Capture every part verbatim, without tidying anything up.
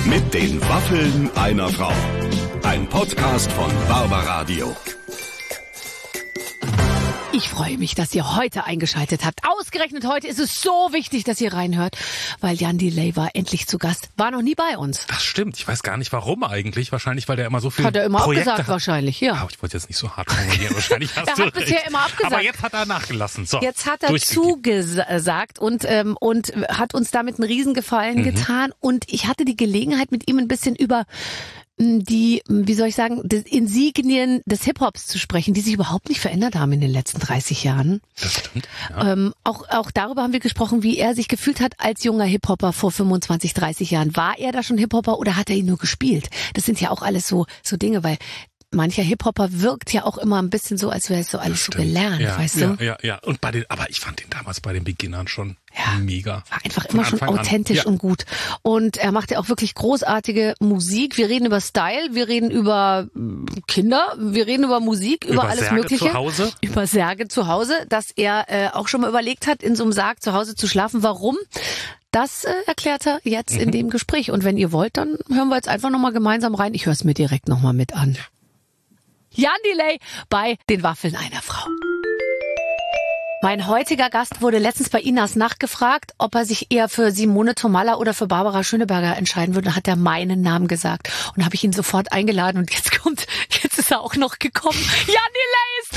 Mit den Waffeln einer Frau. Ein Podcast von Barbaradio. Ich freue mich, dass ihr heute eingeschaltet habt. Ausgerechnet heute ist es so wichtig, dass ihr reinhört, weil Jan Delay war endlich zu Gast. War noch nie bei uns. Das stimmt. Ich weiß gar nicht, warum eigentlich. Wahrscheinlich, weil der immer so viel Hat er immer Projekte abgesagt hat. wahrscheinlich, ja. Aber ich wollte jetzt nicht so hart formulieren. Wahrscheinlich hast Er du hat recht. bisher immer abgesagt. Aber jetzt hat er nachgelassen. So, Jetzt hat er zugesagt und, ähm, und hat uns damit einen Riesengefallen mhm. getan. Und ich hatte die Gelegenheit, mit ihm ein bisschen über die, wie soll ich sagen, die Insignien des Hip-Hops zu sprechen, die sich überhaupt nicht verändert haben in den letzten dreißig Jahren. Das stimmt. Ja. Ähm, auch, auch darüber haben wir gesprochen, wie er sich gefühlt hat als junger Hip-Hopper vor fünfundzwanzig, dreißig Jahren. War er da schon Hip-Hopper oder hat er ihn nur gespielt? Das sind ja auch alles so, so Dinge, weil mancher Hip-Hopper wirkt ja auch immer ein bisschen so, als wäre es so alles so gelernt, ja, weißt ja, du? Ja, ja, und bei den, aber ich fand den damals bei den Beginnern schon ja, mega. War einfach Von immer schon Anfang authentisch ja. und gut. Und er macht ja auch wirklich großartige Musik. Wir reden über Style, wir reden über Kinder, wir reden über Musik, über, über alles Särge Mögliche. Zu Hause. Über Särge zu Hause, dass er äh, auch schon mal überlegt hat, in so einem Sarg zu Hause zu schlafen. Warum? Das äh, erklärt er jetzt mhm. in dem Gespräch. Und wenn ihr wollt, dann hören wir jetzt einfach nochmal gemeinsam rein. Ich höre es mir direkt nochmal mit an. Ja. Jan Delay bei den Waffeln einer Frau. Mein heutiger Gast wurde letztens bei Inas Nacht gefragt, ob er sich eher für Simone Tomalla oder für Barbara Schöneberger entscheiden würde. Dann hat er meinen Namen gesagt. Und habe ich ihn sofort eingeladen. Und jetzt kommt, jetzt ist er auch noch gekommen. Jan Delay ist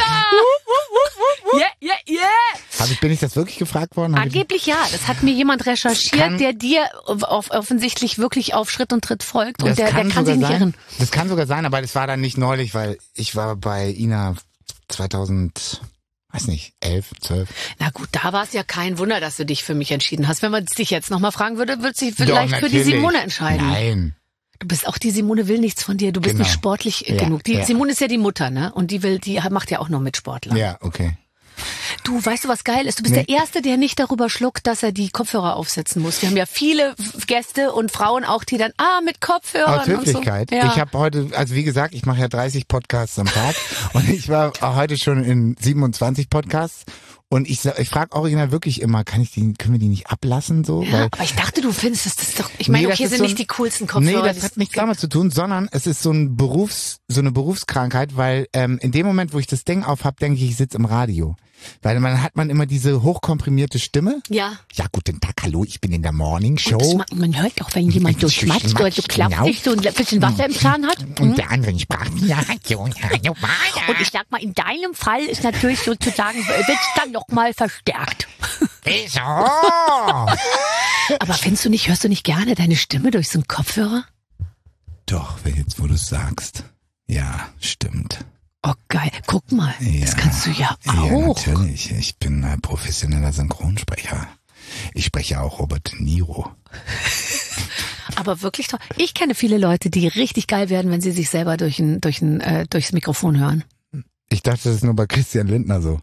da! Yeah, yeah, yeah! Hab ich, bin ich das wirklich gefragt worden? Hab Angeblich ja. Das hat mir jemand recherchiert, kann, der dir auf, offensichtlich wirklich auf Schritt und Tritt folgt. Und der, kann der kann sich nicht sein. irren. Das kann sogar sein, aber das war dann nicht neulich, weil ich war bei Ina zweitausend... Weiß nicht, elf, zwölf. Na gut, da war es ja kein Wunder, dass du dich für mich entschieden hast. Wenn man dich jetzt nochmal fragen würde, würdest du dich vielleicht Doch, für die Simone entscheiden. Nein. Du bist auch, die Simone will nichts von dir. Du bist Genau. nicht sportlich ja, genug. Die ja. Simone ist ja die Mutter, ne? Und die will, die macht ja auch nur mit Sportlern. Ja, okay. Du, weißt du, was geil ist? Du bist nee. der Erste, der nicht darüber schluckt, dass er die Kopfhörer aufsetzen muss. Wir haben ja viele Gäste und Frauen auch, die dann, ah, mit Kopfhörern Aus Höflichkeit. Und so. Ja. Ich habe heute, also wie gesagt, ich mache ja dreißig Podcasts am Tag und ich war heute schon in siebenundzwanzig Podcasts. Und ich, ich frage original wirklich immer, kann ich die, können wir die nicht ablassen so? Ja, Weil, aber ich dachte, du findest das, das ist doch, ich meine, nee, okay, sind so nicht ein, die coolsten Kopfhörer. Nee, das hat nichts damit zu tun, sondern es ist so ein Berufs, so eine Berufskrankheit, weil ähm, in dem Moment, wo ich das Ding auf hab, denke ich, ich sitze im Radio. Weil man hat man immer diese hochkomprimierte Stimme. Ja. Ja, guten Tag, hallo, ich bin in der Morning Show. Und das, man hört auch, wenn jemand so schmatzt oder so klappt, so ein bisschen Wasser im Zahn hat. Und der andere sprach ja, Und ich sag mal, in deinem Fall ist natürlich sozusagen, wird's dann noch mal verstärkt. Wieso? Aber findest du nicht, hörst du nicht gerne deine Stimme durch so einen Kopfhörer? Doch, jetzt wo du es sagst. Ja, stimmt. Oh geil, guck mal, ja, das kannst du ja auch. Ja, natürlich. Ich bin ein professioneller Synchronsprecher. Ich spreche auch Robert De Niro. Aber wirklich toll. Ich kenne viele Leute, die richtig geil werden, wenn sie sich selber durch ein, durch ein, äh, durchs Mikrofon hören. Ich dachte, das ist nur bei Christian Lindner so.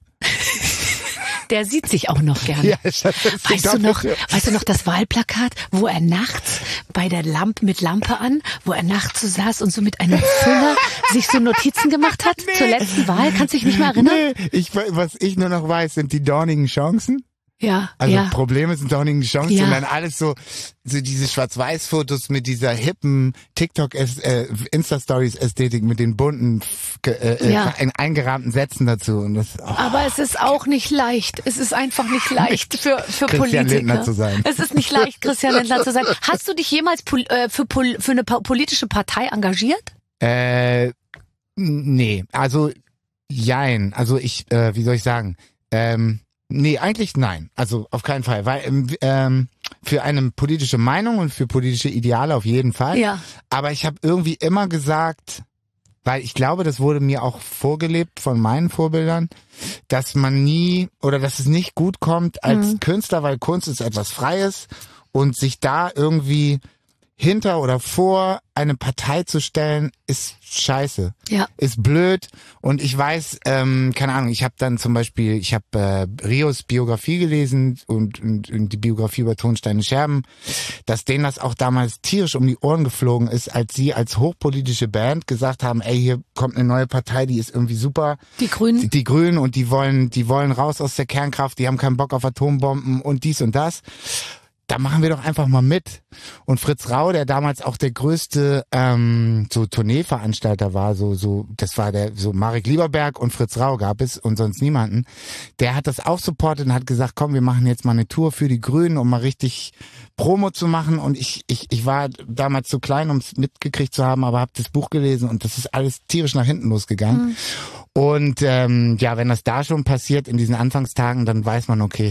Der sieht sich auch noch gerne. Ja, das ist weißt du noch, weißt du noch das Wahlplakat, wo er nachts bei der Lampe mit Lampe an, wo er nachts so saß und so mit einem Füller sich so Notizen gemacht hat nee. zur letzten Wahl? Kannst du dich nicht mehr erinnern? Nee, ich, was ich nur noch weiß, sind die dornigen Chancen. Ja, also ja. Probleme sind dornigen Chancen ja. und dann alles so, so diese Schwarz-Weiß-Fotos mit dieser hippen TikTok, äh, Insta-Stories-Ästhetik mit den bunten, äh, ja. äh, eingerahmten Sätzen dazu. Und das, oh. Aber es ist auch nicht leicht. Es ist einfach nicht leicht für, für Christian Politiker. Lindner zu sein. Es ist nicht leicht, Christian Lindner zu sein. Hast du dich jemals pol- äh, für, pol- für eine politische Partei engagiert? Äh, nee, also jein. Also ich, äh, wie soll ich sagen, ähm, nee, eigentlich nein. Also auf keinen Fall. Weil ähm, für eine politische Meinung und für politische Ideale auf jeden Fall. Ja. Aber ich habe irgendwie immer gesagt, weil ich glaube, das wurde mir auch vorgelebt von meinen Vorbildern, dass man nie oder dass es nicht gut kommt als mhm. Künstler, weil Kunst ist etwas Freies und sich da irgendwie hinter oder vor eine Partei zu stellen, ist scheiße. Ja. Ist blöd. Und ich weiß, ähm, keine Ahnung, ich habe dann zum Beispiel, ich habe äh, Rios Biografie gelesen und, und, und die Biografie über Tonsteine Scherben, dass denen das auch damals tierisch um die Ohren geflogen ist, als sie als hochpolitische Band gesagt haben, ey, hier kommt eine neue Partei, die ist irgendwie super. Die Grünen. Die, die Grünen und die wollen, die wollen raus aus der Kernkraft, die haben keinen Bock auf Atombomben und dies und das. da machen wir doch einfach mal mit. Und Fritz Rau, der damals auch der größte ähm, so Tourneeveranstalter war, so so das war der so Marek Lieberberg und Fritz Rau gab es und sonst niemanden. Der hat das auch supportet und hat gesagt, komm, wir machen jetzt mal eine Tour für die Grünen, um mal richtig Promo zu machen. Und ich ich ich war damals zu klein, um es mitgekriegt zu haben, aber habe das Buch gelesen und das ist alles tierisch nach hinten losgegangen. Mhm. Und ähm, ja, wenn das da schon passiert in diesen Anfangstagen, dann weiß man, okay,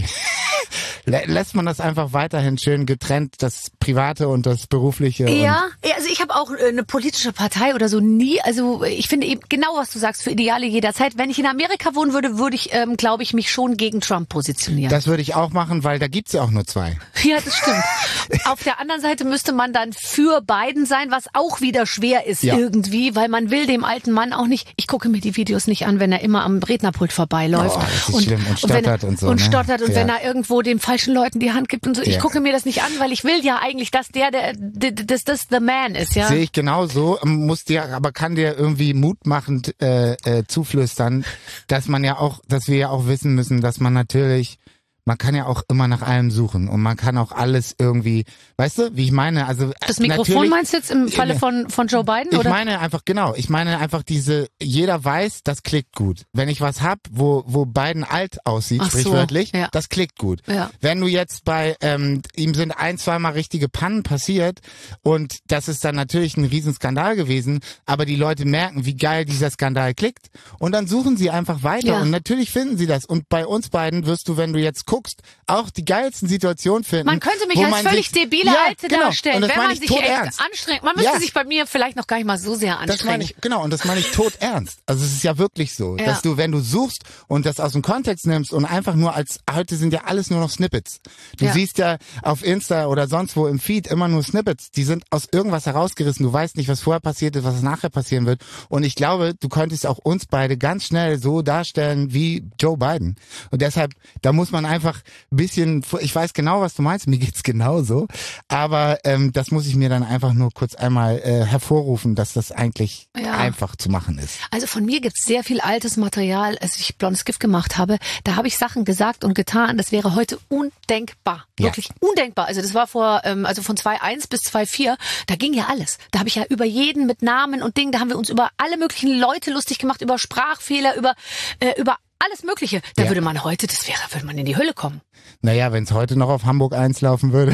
lässt man das einfach weiterhin schön getrennt, das Private und das Berufliche. Ja, also ich habe auch eine politische Partei oder so nie. Also ich finde eben genau, was du sagst, für Ideale jederzeit. Wenn ich in Amerika wohnen würde, würde ich, ähm, glaube ich, mich schon gegen Trump positionieren. Das würde ich auch machen, weil da gibt's ja auch nur zwei. Ja, das stimmt. Auf der anderen Seite müsste man dann für Biden sein, was auch wieder schwer ist ja. irgendwie, weil man will dem alten Mann auch nicht, ich gucke mir die Videos nicht an, wenn er immer am Rednerpult vorbeiläuft. Oh, das ist und, schlimm und stottert und, und so. Und ne? stottert und ja. wenn er irgendwo den falschen Leuten die Hand gibt und so. Ich ja. gucke mir das nicht an, weil ich will ja eigentlich, dass der, der, das, das the man ist, ja. Sehe ich genauso, muss dir, aber kann dir irgendwie mutmachend äh, äh, zuflüstern, dass man ja auch, dass wir ja auch wissen müssen, dass man natürlich man kann ja auch immer nach allem suchen und man kann auch alles irgendwie, weißt du, wie ich meine, also das Mikrofon meinst du jetzt im Falle von von Joe Biden, ich oder? Ich meine einfach, genau, ich meine einfach diese, jeder weiß, das klickt gut. Wenn ich was hab, wo wo Biden alt aussieht, Ach sprichwörtlich, so, ja. das klickt gut. Ja. Wenn du jetzt bei, ähm, ihm sind ein, zweimal richtige Pannen passiert und das ist dann natürlich ein Riesenskandal gewesen, aber die Leute merken, wie geil dieser Skandal klickt und dann suchen sie einfach weiter ja. und natürlich finden sie das und bei uns beiden wirst du, wenn du jetzt guckst, auch die geilsten Situationen finden. Man könnte mich als völlig sich, debile ja, Alte genau. darstellen, wenn man sich echt ernst. anstrengt. Man müsste ja. sich bei mir vielleicht noch gar nicht mal so sehr anstrengen. Das meine ich, genau, und das meine ich tot ernst. Also es ist ja wirklich so, ja. dass du, wenn du suchst und das aus dem Kontext nimmst und einfach nur als, heute sind ja alles nur noch Snippets. Du ja. siehst ja auf Insta oder sonst wo im Feed immer nur Snippets. Die sind aus irgendwas herausgerissen. Du weißt nicht, was vorher passiert ist, was nachher passieren wird. Und ich glaube, du könntest auch uns beide ganz schnell so darstellen wie Joe Biden. Und deshalb, da muss man einfach ein bisschen, ich weiß genau, was du meinst, mir geht's genauso, aber ähm, das muss ich mir dann einfach nur kurz einmal äh, hervorrufen, dass das eigentlich ja. einfach zu machen ist. Also von mir gibt's sehr viel altes Material, als ich Blondes Gift gemacht habe, da habe ich Sachen gesagt und getan, das wäre heute undenkbar, ja. wirklich undenkbar. Also das war vor, ähm, also von zwei Komma eins bis zwei Komma vier, da ging ja alles. Da habe ich ja über jeden mit Namen und Dingen, da haben wir uns über alle möglichen Leute lustig gemacht, über Sprachfehler, über äh, über alles Mögliche. Da ja. würde man heute, das wäre, würde man in die Hölle kommen. Naja, wenn es heute noch auf Hamburg eins laufen würde.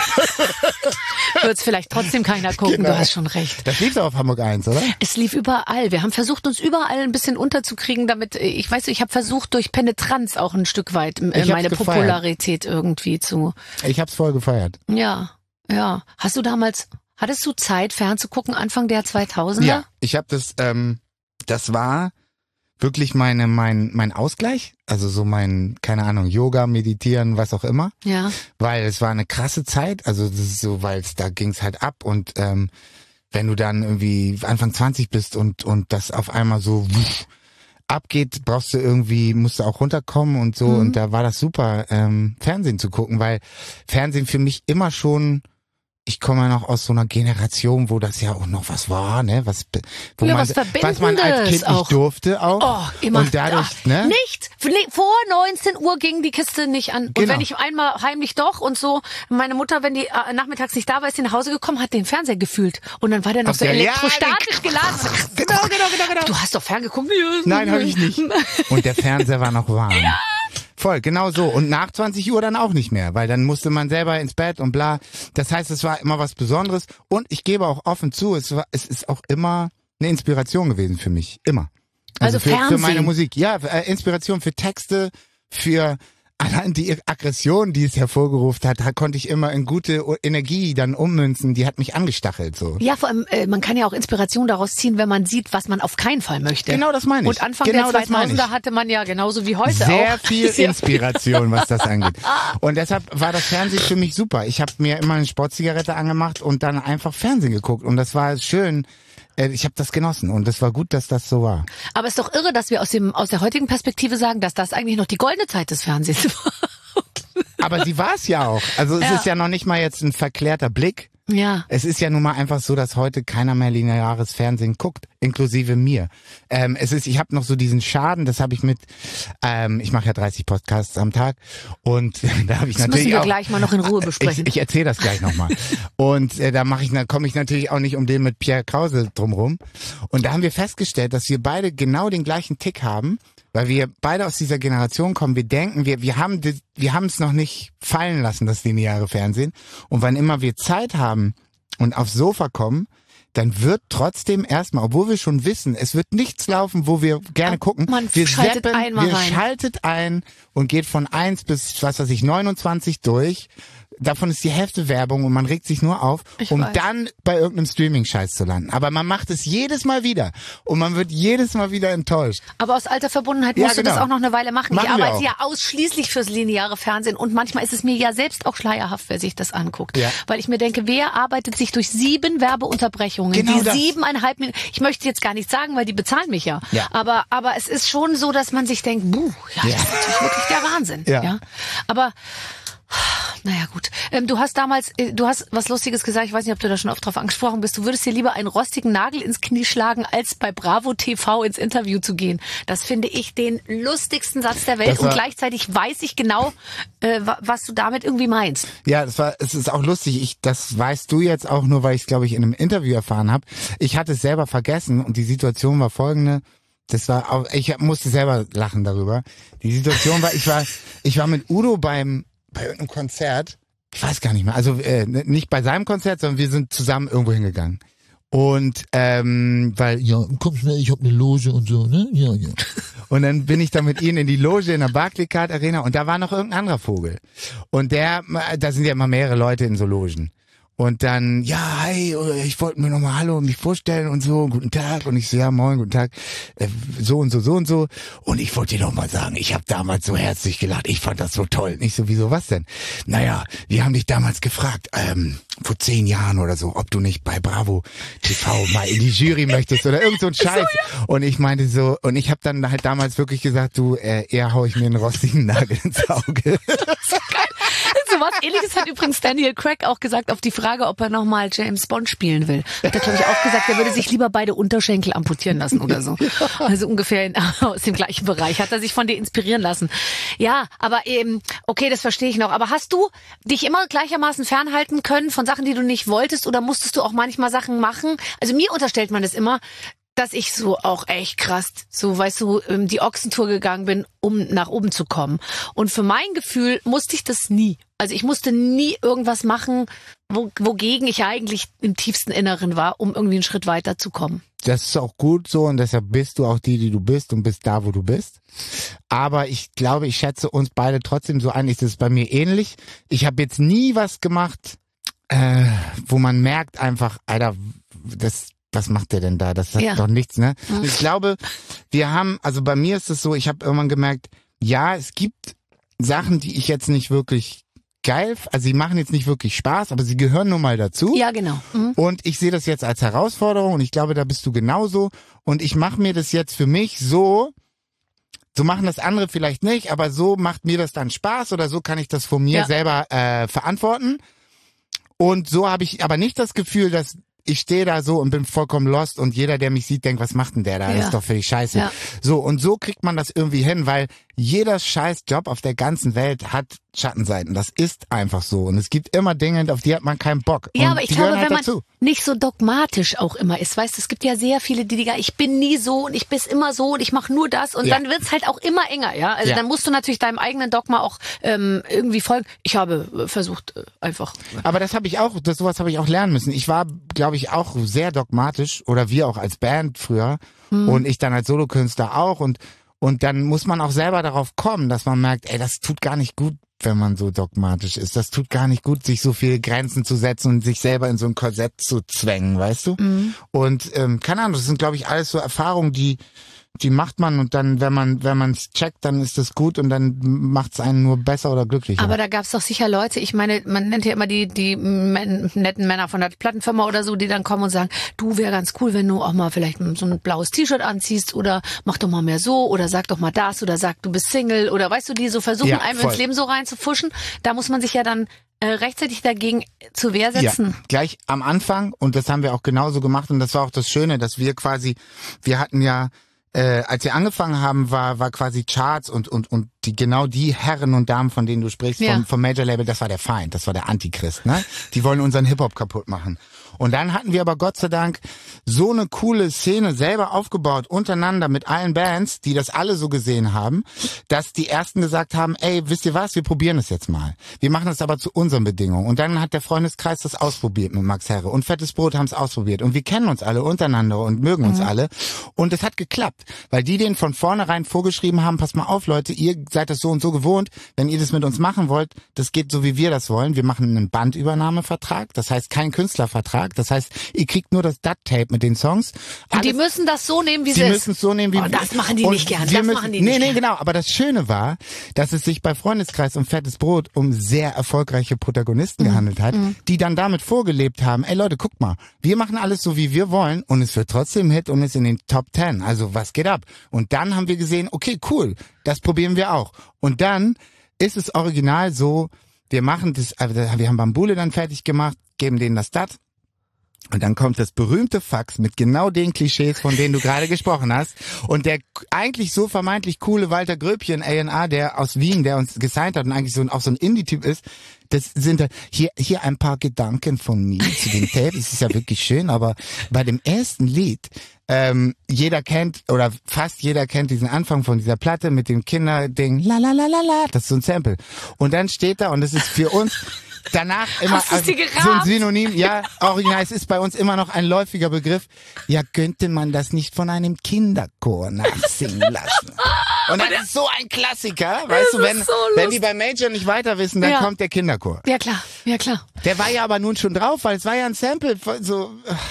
Würde es vielleicht trotzdem keiner gucken, genau. Du hast schon recht. Das lief doch auf Hamburg eins, oder? Es lief überall. Wir haben versucht, uns überall ein bisschen unterzukriegen, damit, ich weiß, ich habe versucht, durch Penetranz auch ein Stück weit äh, meine Popularität irgendwie zu... Ich hab's voll gefeiert. Ja, ja. Hast du damals, hattest du Zeit, fernzugucken, Anfang der zweitausender? Ja, ich habe das, ähm, das war... wirklich meine mein mein Ausgleich, also so mein, keine Ahnung, Yoga, Meditieren, was auch immer. Ja. Weil es war eine krasse Zeit, also das ist so, weil es da ging's halt ab und ähm, wenn du dann irgendwie Anfang zwanzig bist und und das auf einmal so wuff, abgeht, brauchst du irgendwie, musst du auch runterkommen und so mhm. und da war das super, ähm, Fernsehen zu gucken, weil Fernsehen für mich immer schon, ich komme ja noch aus so einer Generation, wo das ja auch noch was war, ne, was, wo ja, man, was, was man als Kind auch. nicht durfte auch. Oh, immer. Und dadurch, oh, ne? Nicht. Vor neunzehn Uhr ging die Kiste nicht an. Und genau. wenn ich einmal heimlich doch und so, meine Mutter, wenn die äh, nachmittags nicht da war, ist sie nach Hause gekommen, hat den Fernseher gefühlt. Und dann war der noch Ach, so ja, elektrostatisch ja, geladen. Genau, genau, genau, genau. Du hast doch ferngeguckt. Nein, habe ich nicht. Und der Fernseher war noch warm. Ja. Voll, genau so. Und nach zwanzig Uhr dann auch nicht mehr, weil dann musste man selber ins Bett und bla. Das heißt, es war immer was Besonderes. Und ich gebe auch offen zu, es war, es ist auch immer eine Inspiration gewesen für mich. Immer. Also, also für, Fernsehen. für meine Musik. Ja, äh, Inspiration für Texte, für allein die Aggression, die es hervorgerufen hat, da konnte ich immer in gute Energie dann ummünzen. Die hat mich angestachelt, so. Ja, vor allem, äh, man kann ja auch Inspiration daraus ziehen, wenn man sieht, was man auf keinen Fall möchte. Genau, das meine ich. Und Anfang genau der zweitausender hatte man ja genauso wie heute Sehr auch. Sehr viel Inspiration, was das angeht. Und deshalb war das Fernsehen für mich super. Ich habe mir immer eine Sportzigarette angemacht und dann einfach Fernsehen geguckt. Und das war schön. Ich habe das genossen und es war gut, dass das so war. Aber es ist doch irre, dass wir aus dem aus der heutigen Perspektive sagen, dass das eigentlich noch die goldene Zeit des Fernsehens war. Aber sie war es ja auch. Also es ja. ist ja noch nicht mal jetzt ein verklärter Blick. Ja. Es ist ja nun mal einfach so, dass heute keiner mehr lineares Fernsehen guckt, inklusive mir. Ähm, es ist, ich habe noch so diesen Schaden, das habe ich mit, ähm, ich mache ja dreißig Podcasts am Tag und da habe ich das natürlich müssen wir auch, gleich mal noch in Ruhe besprechen. Ich, ich erzähle das gleich nochmal. Und äh, da mache ich, da komme ich natürlich auch nicht um den mit Pierre Krause drumrum. Und da haben wir festgestellt, dass wir beide genau den gleichen Tick haben. Weil wir beide aus dieser Generation kommen, wir denken, wir wir haben die, wir haben es noch nicht fallen lassen, das lineare Fernsehen. Und wann immer wir Zeit haben und aufs Sofa kommen, dann wird trotzdem erstmal, obwohl wir schon wissen, es wird nichts laufen, wo wir gerne gucken. Man wir schaltet zappen, einmal wir rein. schaltet ein und geht von eins bis, was weiß ich, neunundzwanzig durch. Davon ist die Hälfte Werbung und man regt sich nur auf, Ich um weiß. dann bei irgendeinem Streaming-Scheiß zu landen. Aber man macht es jedes Mal wieder und man wird jedes Mal wieder enttäuscht. Aber aus alter Verbundenheit Ja, musst du genau. das auch noch eine Weile machen. Machen ich wir arbeite auch. ja ausschließlich fürs lineare Fernsehen und manchmal ist es mir ja selbst auch schleierhaft, wer sich das anguckt. Ja. Weil ich mir denke, wer arbeitet sich durch sieben Werbeunterbrechungen, Genau die das. siebeneinhalb Minuten, ich möchte jetzt gar nicht sagen, weil die bezahlen mich ja. Ja. Aber, aber es ist schon so, dass man sich denkt, buh, ja, Ja. das ist natürlich wirklich der Wahnsinn. Ja. Aber naja, gut. Ähm, du hast damals, äh, du hast was Lustiges gesagt, ich weiß nicht, ob du da schon oft drauf angesprochen bist, du würdest dir lieber einen rostigen Nagel ins Knie schlagen, als bei Bravo T V ins Interview zu gehen. Das finde ich den lustigsten Satz der Welt Das war- und gleichzeitig weiß ich genau, äh, wa- was du damit irgendwie meinst. Ja, das war, es ist auch lustig. Ich, das weißt du jetzt auch nur, weil ich es, glaube ich, in einem Interview erfahren habe. Ich hatte es selber vergessen und die Situation war folgende. Das war auch, ich musste selber lachen darüber. Die Situation war, ich war, ich war mit Udo beim, bei irgendeinem Konzert. Ich weiß gar nicht mehr. Also äh, nicht bei seinem Konzert, sondern wir sind zusammen irgendwo hingegangen. Und ähm, weil Ja, komm schnell, ich hab eine Loge und so, ne? Ja, ja. Und dann bin ich da mit ihnen in die Loge in der Barclaycard Arena und da war noch irgendein anderer Vogel. Und der, da sind ja immer mehrere Leute in so Logen. Und dann, ja, hi, ich wollte mir nochmal Hallo und mich vorstellen und so, guten Tag. Und ich so, ja, moin, guten Tag, äh, so und so, so und so. Und ich wollte dir nochmal sagen, ich habe damals so herzlich gelacht, ich fand das so toll. Nicht so, wieso, was denn? Naja, wir haben dich damals gefragt, ähm, vor zehn Jahren oder so, ob du nicht bei Bravo T V mal in die Jury möchtest oder irgend so ein Scheiß. Und ich meinte so, und ich habe dann halt damals wirklich gesagt, du, äh, eher hau ich mir einen rostigen Nagel ins Auge. So was Ähnliches hat übrigens Daniel Craig auch gesagt auf die Frage, ob er nochmal James Bond spielen will. Hat er, glaube ich, auch gesagt, er würde sich lieber beide Unterschenkel amputieren lassen oder so. Also ungefähr in, aus dem gleichen Bereich. Hat er sich von dir inspirieren lassen. Ja, aber eben, okay, das verstehe ich noch. Aber hast du dich immer gleichermaßen fernhalten können von Sachen, die du nicht wolltest, oder musstest du auch manchmal Sachen machen? Also mir unterstellt man das immer, dass ich so auch echt krass, so weißt du, die Ochsentour gegangen bin, um nach oben zu kommen. Und für mein Gefühl musste ich das nie. Also ich musste nie irgendwas machen, wo, wogegen ich eigentlich im tiefsten Inneren war, um irgendwie einen Schritt weiter zu kommen. Das ist auch gut so und deshalb bist du auch die, die du bist und bist da, wo du bist. Aber ich glaube, ich schätze uns beide trotzdem so ein. Ist es bei mir ähnlich. Ich habe jetzt nie was gemacht, äh, wo man merkt einfach, Alter, das was macht der denn da? Das hat Ja. doch nichts, ne? Mhm. Ich glaube, wir haben, also bei mir ist es so, ich habe irgendwann gemerkt, ja, es gibt Sachen, die ich jetzt nicht wirklich geil, also sie machen jetzt nicht wirklich Spaß, aber sie gehören nun mal dazu. Ja, genau. Mhm. Und ich sehe das jetzt als Herausforderung und ich glaube, da bist du genauso. Und ich mache mir das jetzt für mich so, so machen das andere vielleicht nicht, aber so macht mir das dann Spaß oder so kann ich das von mir Ja. selber äh, verantworten. Und so habe ich aber nicht das Gefühl, dass ich stehe da so und bin vollkommen lost und jeder, der mich sieht, denkt, was macht denn der da? Ja. Das ist doch völlig scheiße. Ja. So, und so kriegt man das irgendwie hin, weil jeder scheiß Job auf der ganzen Welt hat Schattenseiten. Das ist einfach so. Und es gibt immer Dinge, auf die hat man keinen Bock. Ja, und aber ich die glaube, gehören halt wenn man dazu. nicht so dogmatisch auch immer ist, weißt du, es gibt ja sehr viele, die sagen, ich bin nie so und ich bin immer so und ich mache nur das und Ja. dann wird's halt auch immer enger, ja. Also Ja. dann musst du natürlich deinem eigenen Dogma auch ähm, irgendwie folgen. Ich habe äh, versucht, äh, einfach. Aber das habe ich auch, das sowas habe ich auch lernen müssen. Ich war, glaube ich, auch sehr dogmatisch oder wir auch als Band früher Hm. und ich dann als Solokünstler auch und und dann muss man auch selber darauf kommen, dass man merkt, ey, das tut gar nicht gut, wenn man so dogmatisch ist. Das tut gar nicht gut, sich so viele Grenzen zu setzen und sich selber in so ein Korsett zu zwängen, weißt du? Mhm. Und ähm, keine Ahnung, das sind, glaube ich, alles so Erfahrungen, die die macht man und dann, wenn man wenn man es checkt, dann ist das gut und dann macht es einen nur besser oder glücklicher. Aber da gab's doch sicher Leute, ich meine, man nennt ja immer die die men, netten Männer von der Plattenfirma oder so, die dann kommen und sagen, du, wäre ganz cool, wenn du auch mal vielleicht so ein blaues T-Shirt anziehst oder mach doch mal mehr so oder sag doch mal das oder sag, du bist Single oder weißt du, die so versuchen, Ja, einem voll. ins Leben so reinzufuschen. Da muss man sich ja dann äh, rechtzeitig dagegen zur Wehr setzen? Ja, gleich am Anfang, und das haben wir auch genauso gemacht, und das war auch das Schöne, dass wir quasi, wir hatten ja, äh, als wir angefangen haben, war war quasi Charts und und und die genau die Herren und Damen, von denen du sprichst, ja. vom, vom Major Label, das war der Feind, das war der Antichrist, ne? Die wollen unseren Hip-Hop kaputt machen. Und dann hatten wir aber Gott sei Dank so eine coole Szene selber aufgebaut, untereinander mit allen Bands, die das alle so gesehen haben, dass die Ersten gesagt haben, ey, wisst ihr was, wir probieren es jetzt mal. Wir machen es aber zu unseren Bedingungen. Und dann hat der Freundeskreis das ausprobiert mit Max Herre. Und Fettes Brot haben es ausprobiert. Und wir kennen uns alle untereinander und mögen uns mhm. alle. Und es hat geklappt, weil die denen von vornherein vorgeschrieben haben, pass mal auf, Leute, ihr seid das so und so gewohnt, wenn ihr das mit uns machen wollt, das geht so, wie wir das wollen. Wir machen einen Bandübernahmevertrag, das heißt kein Künstlervertrag. Das heißt, ihr kriegt nur das D A T-Tape mit den Songs. Und Alles, die müssen das so nehmen, wie sie es ist. Die müssen es so nehmen, wie oh, das machen die nicht gerne. Das müssen, machen die nee, nicht nee, gern. genau. Aber das Schöne war, dass es sich bei Freundeskreis und Fettes Brot um sehr erfolgreiche Protagonisten mhm. gehandelt hat, mhm. die dann damit vorgelebt haben, ey Leute, guckt mal, wir machen alles so, wie wir wollen, und es wird trotzdem Hit und ist in den Top Ten. Also was geht ab? Und dann haben wir gesehen, okay, cool, das probieren wir auch. Und dann ist es original so, wir machen das, also wir haben Bambule dann fertig gemacht, geben denen das D A T. Und dann kommt das berühmte Fax mit genau den Klischees, von denen du gerade gesprochen hast. Und der eigentlich so vermeintlich coole Walter Gröbchen, A and R, der aus Wien, der uns gesigned hat und eigentlich so ein, auch so ein Indie-Typ ist, das sind da, hier, hier ein paar Gedanken von mir zu dem Tape. Es ist ja wirklich schön, aber bei dem ersten Lied, ähm, jeder kennt, oder fast jeder kennt diesen Anfang von dieser Platte mit dem Kinderding, la la la la la, das ist so ein Sample. Und dann steht da, und das ist für uns, danach immer Hast also, so ein Synonym, ja, original, es ist bei uns immer noch ein läufiger Begriff. Ja, könnte man das nicht von einem Kinderchor nachsingen lassen? Und das ist so ein Klassiker, weißt du, wenn, so wenn die bei Major nicht weiter wissen, dann ja. kommt der Kinderchor. Ja klar, ja klar. Der war ja aber nun schon drauf, weil es war ja ein Sample, so.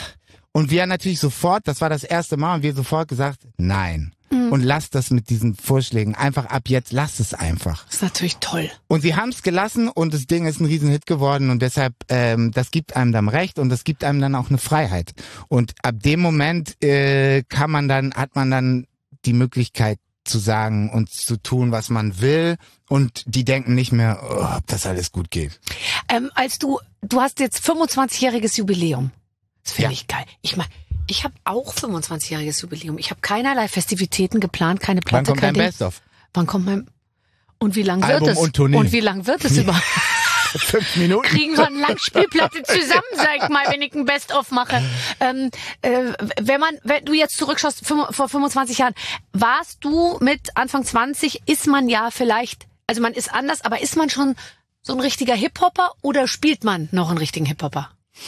Und wir natürlich sofort, das war das erste Mal, und wir sofort gesagt, nein. Und lasst das mit diesen Vorschlägen einfach ab jetzt, lasst es einfach. Das ist natürlich toll. Und sie haben es gelassen, und das Ding ist ein Riesenhit geworden, und deshalb, ähm, das gibt einem dann Recht, und das gibt einem dann auch eine Freiheit. Und ab dem Moment äh, kann man dann, hat man dann die Möglichkeit zu sagen und zu tun, was man will, und die denken nicht mehr, oh, ob das alles gut geht. Ähm, als du, du hast jetzt fünfundzwanzigjähriges Jubiläum. Das finde Ja. ich geil. Ich meine, ich habe auch fünfundzwanzigjähriges Jubiläum. Ich habe keinerlei Festivitäten geplant, keine Wann Platte, kommt kein dein Ding. Best-of? Wann kommt mein... Und wie lang wird Album es? und Tournee. Und wie lang wird es überhaupt? Fünf Minuten. Kriegen wir eine Langspielplatte zusammen, sag ich mal, wenn ich ein Best-of mache. Ähm, äh, wenn man, wenn du jetzt zurückschaust, fünf, vor fünfundzwanzig Jahren, warst du mit Anfang zwanzig, ist man ja vielleicht, also man ist anders, aber ist man schon so ein richtiger Hip-Hopper oder spielt man noch einen richtigen Hip-Hopper?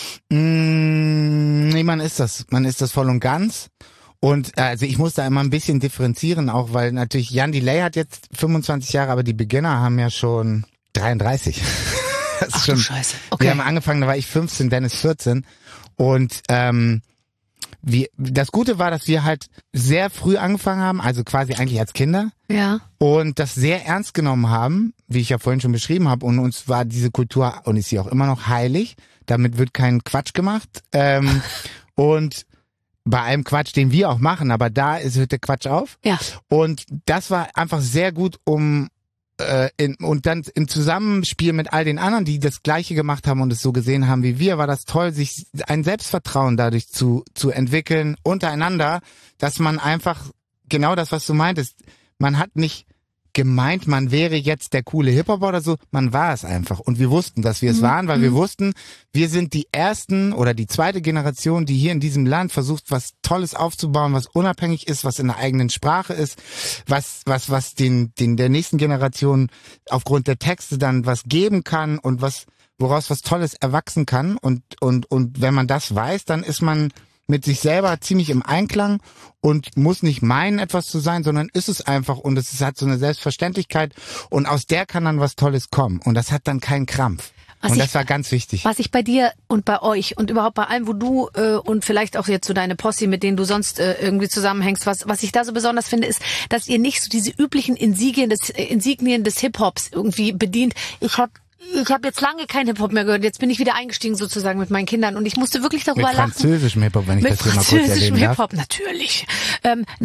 Mm, nee, man ist das. Man ist das voll und ganz. Und also ich muss da immer ein bisschen differenzieren, auch weil natürlich Jan Delay hat jetzt fünfundzwanzig Jahre, aber die Beginner haben ja schon dreiunddreißig. Das ist Ach schon, du Scheiße. Okay. Wir haben angefangen, da war ich fünfzehn, Dennis vierzehn. Und ähm, wir, das Gute war, dass wir halt sehr früh angefangen haben, also quasi eigentlich als Kinder. Ja. Und das sehr ernst genommen haben, wie ich ja vorhin schon beschrieben habe. Und uns war diese Kultur, und ist sie auch immer noch, heilig. Damit wird kein Quatsch gemacht. Ähm, und bei allem Quatsch, den wir auch machen, aber da ist, hört der Quatsch auf. Ja. Und das war einfach sehr gut, um äh, in, und dann im Zusammenspiel mit all den anderen, die das Gleiche gemacht haben und es so gesehen haben wie wir, war das toll, sich ein Selbstvertrauen dadurch zu zu entwickeln untereinander, dass man einfach genau das, was du meintest, man hat nicht gemeint, man wäre jetzt der coole Hip-Hopper oder so, man war es einfach. Und wir wussten, dass wir es Mhm. waren, weil wir wussten, wir sind die ersten oder die zweite Generation, die hier in diesem Land versucht, was Tolles aufzubauen, was unabhängig ist, was in der eigenen Sprache ist, was was was den den der nächsten Generation aufgrund der Texte dann was geben kann und was woraus was Tolles erwachsen kann. Und und und wenn man das weiß, dann ist man mit sich selber ziemlich im Einklang und muss nicht meinen, etwas zu sein, sondern ist es einfach, und es hat so eine Selbstverständlichkeit, und aus der kann dann was Tolles kommen, und das hat dann keinen Krampf. Was und ich- das war ganz wichtig. Was ich bei dir und bei euch und überhaupt bei allem, wo du äh, und vielleicht auch jetzt so deine Posse, mit denen du sonst äh, irgendwie zusammenhängst, was was ich da so besonders finde, ist, dass ihr nicht so diese üblichen Insignien des, äh, Insignien des Hip-Hops irgendwie bedient. Ich habe ich hab jetzt lange kein Hip-Hop mehr gehört. Jetzt bin ich wieder eingestiegen sozusagen mit meinen Kindern und ich musste wirklich darüber Mit lachen. französischem Hip-Hop, wenn ich Mit das hier mal kurz französischem erwähnen darf. Hip-Hop, natürlich. Ähm, nein, aber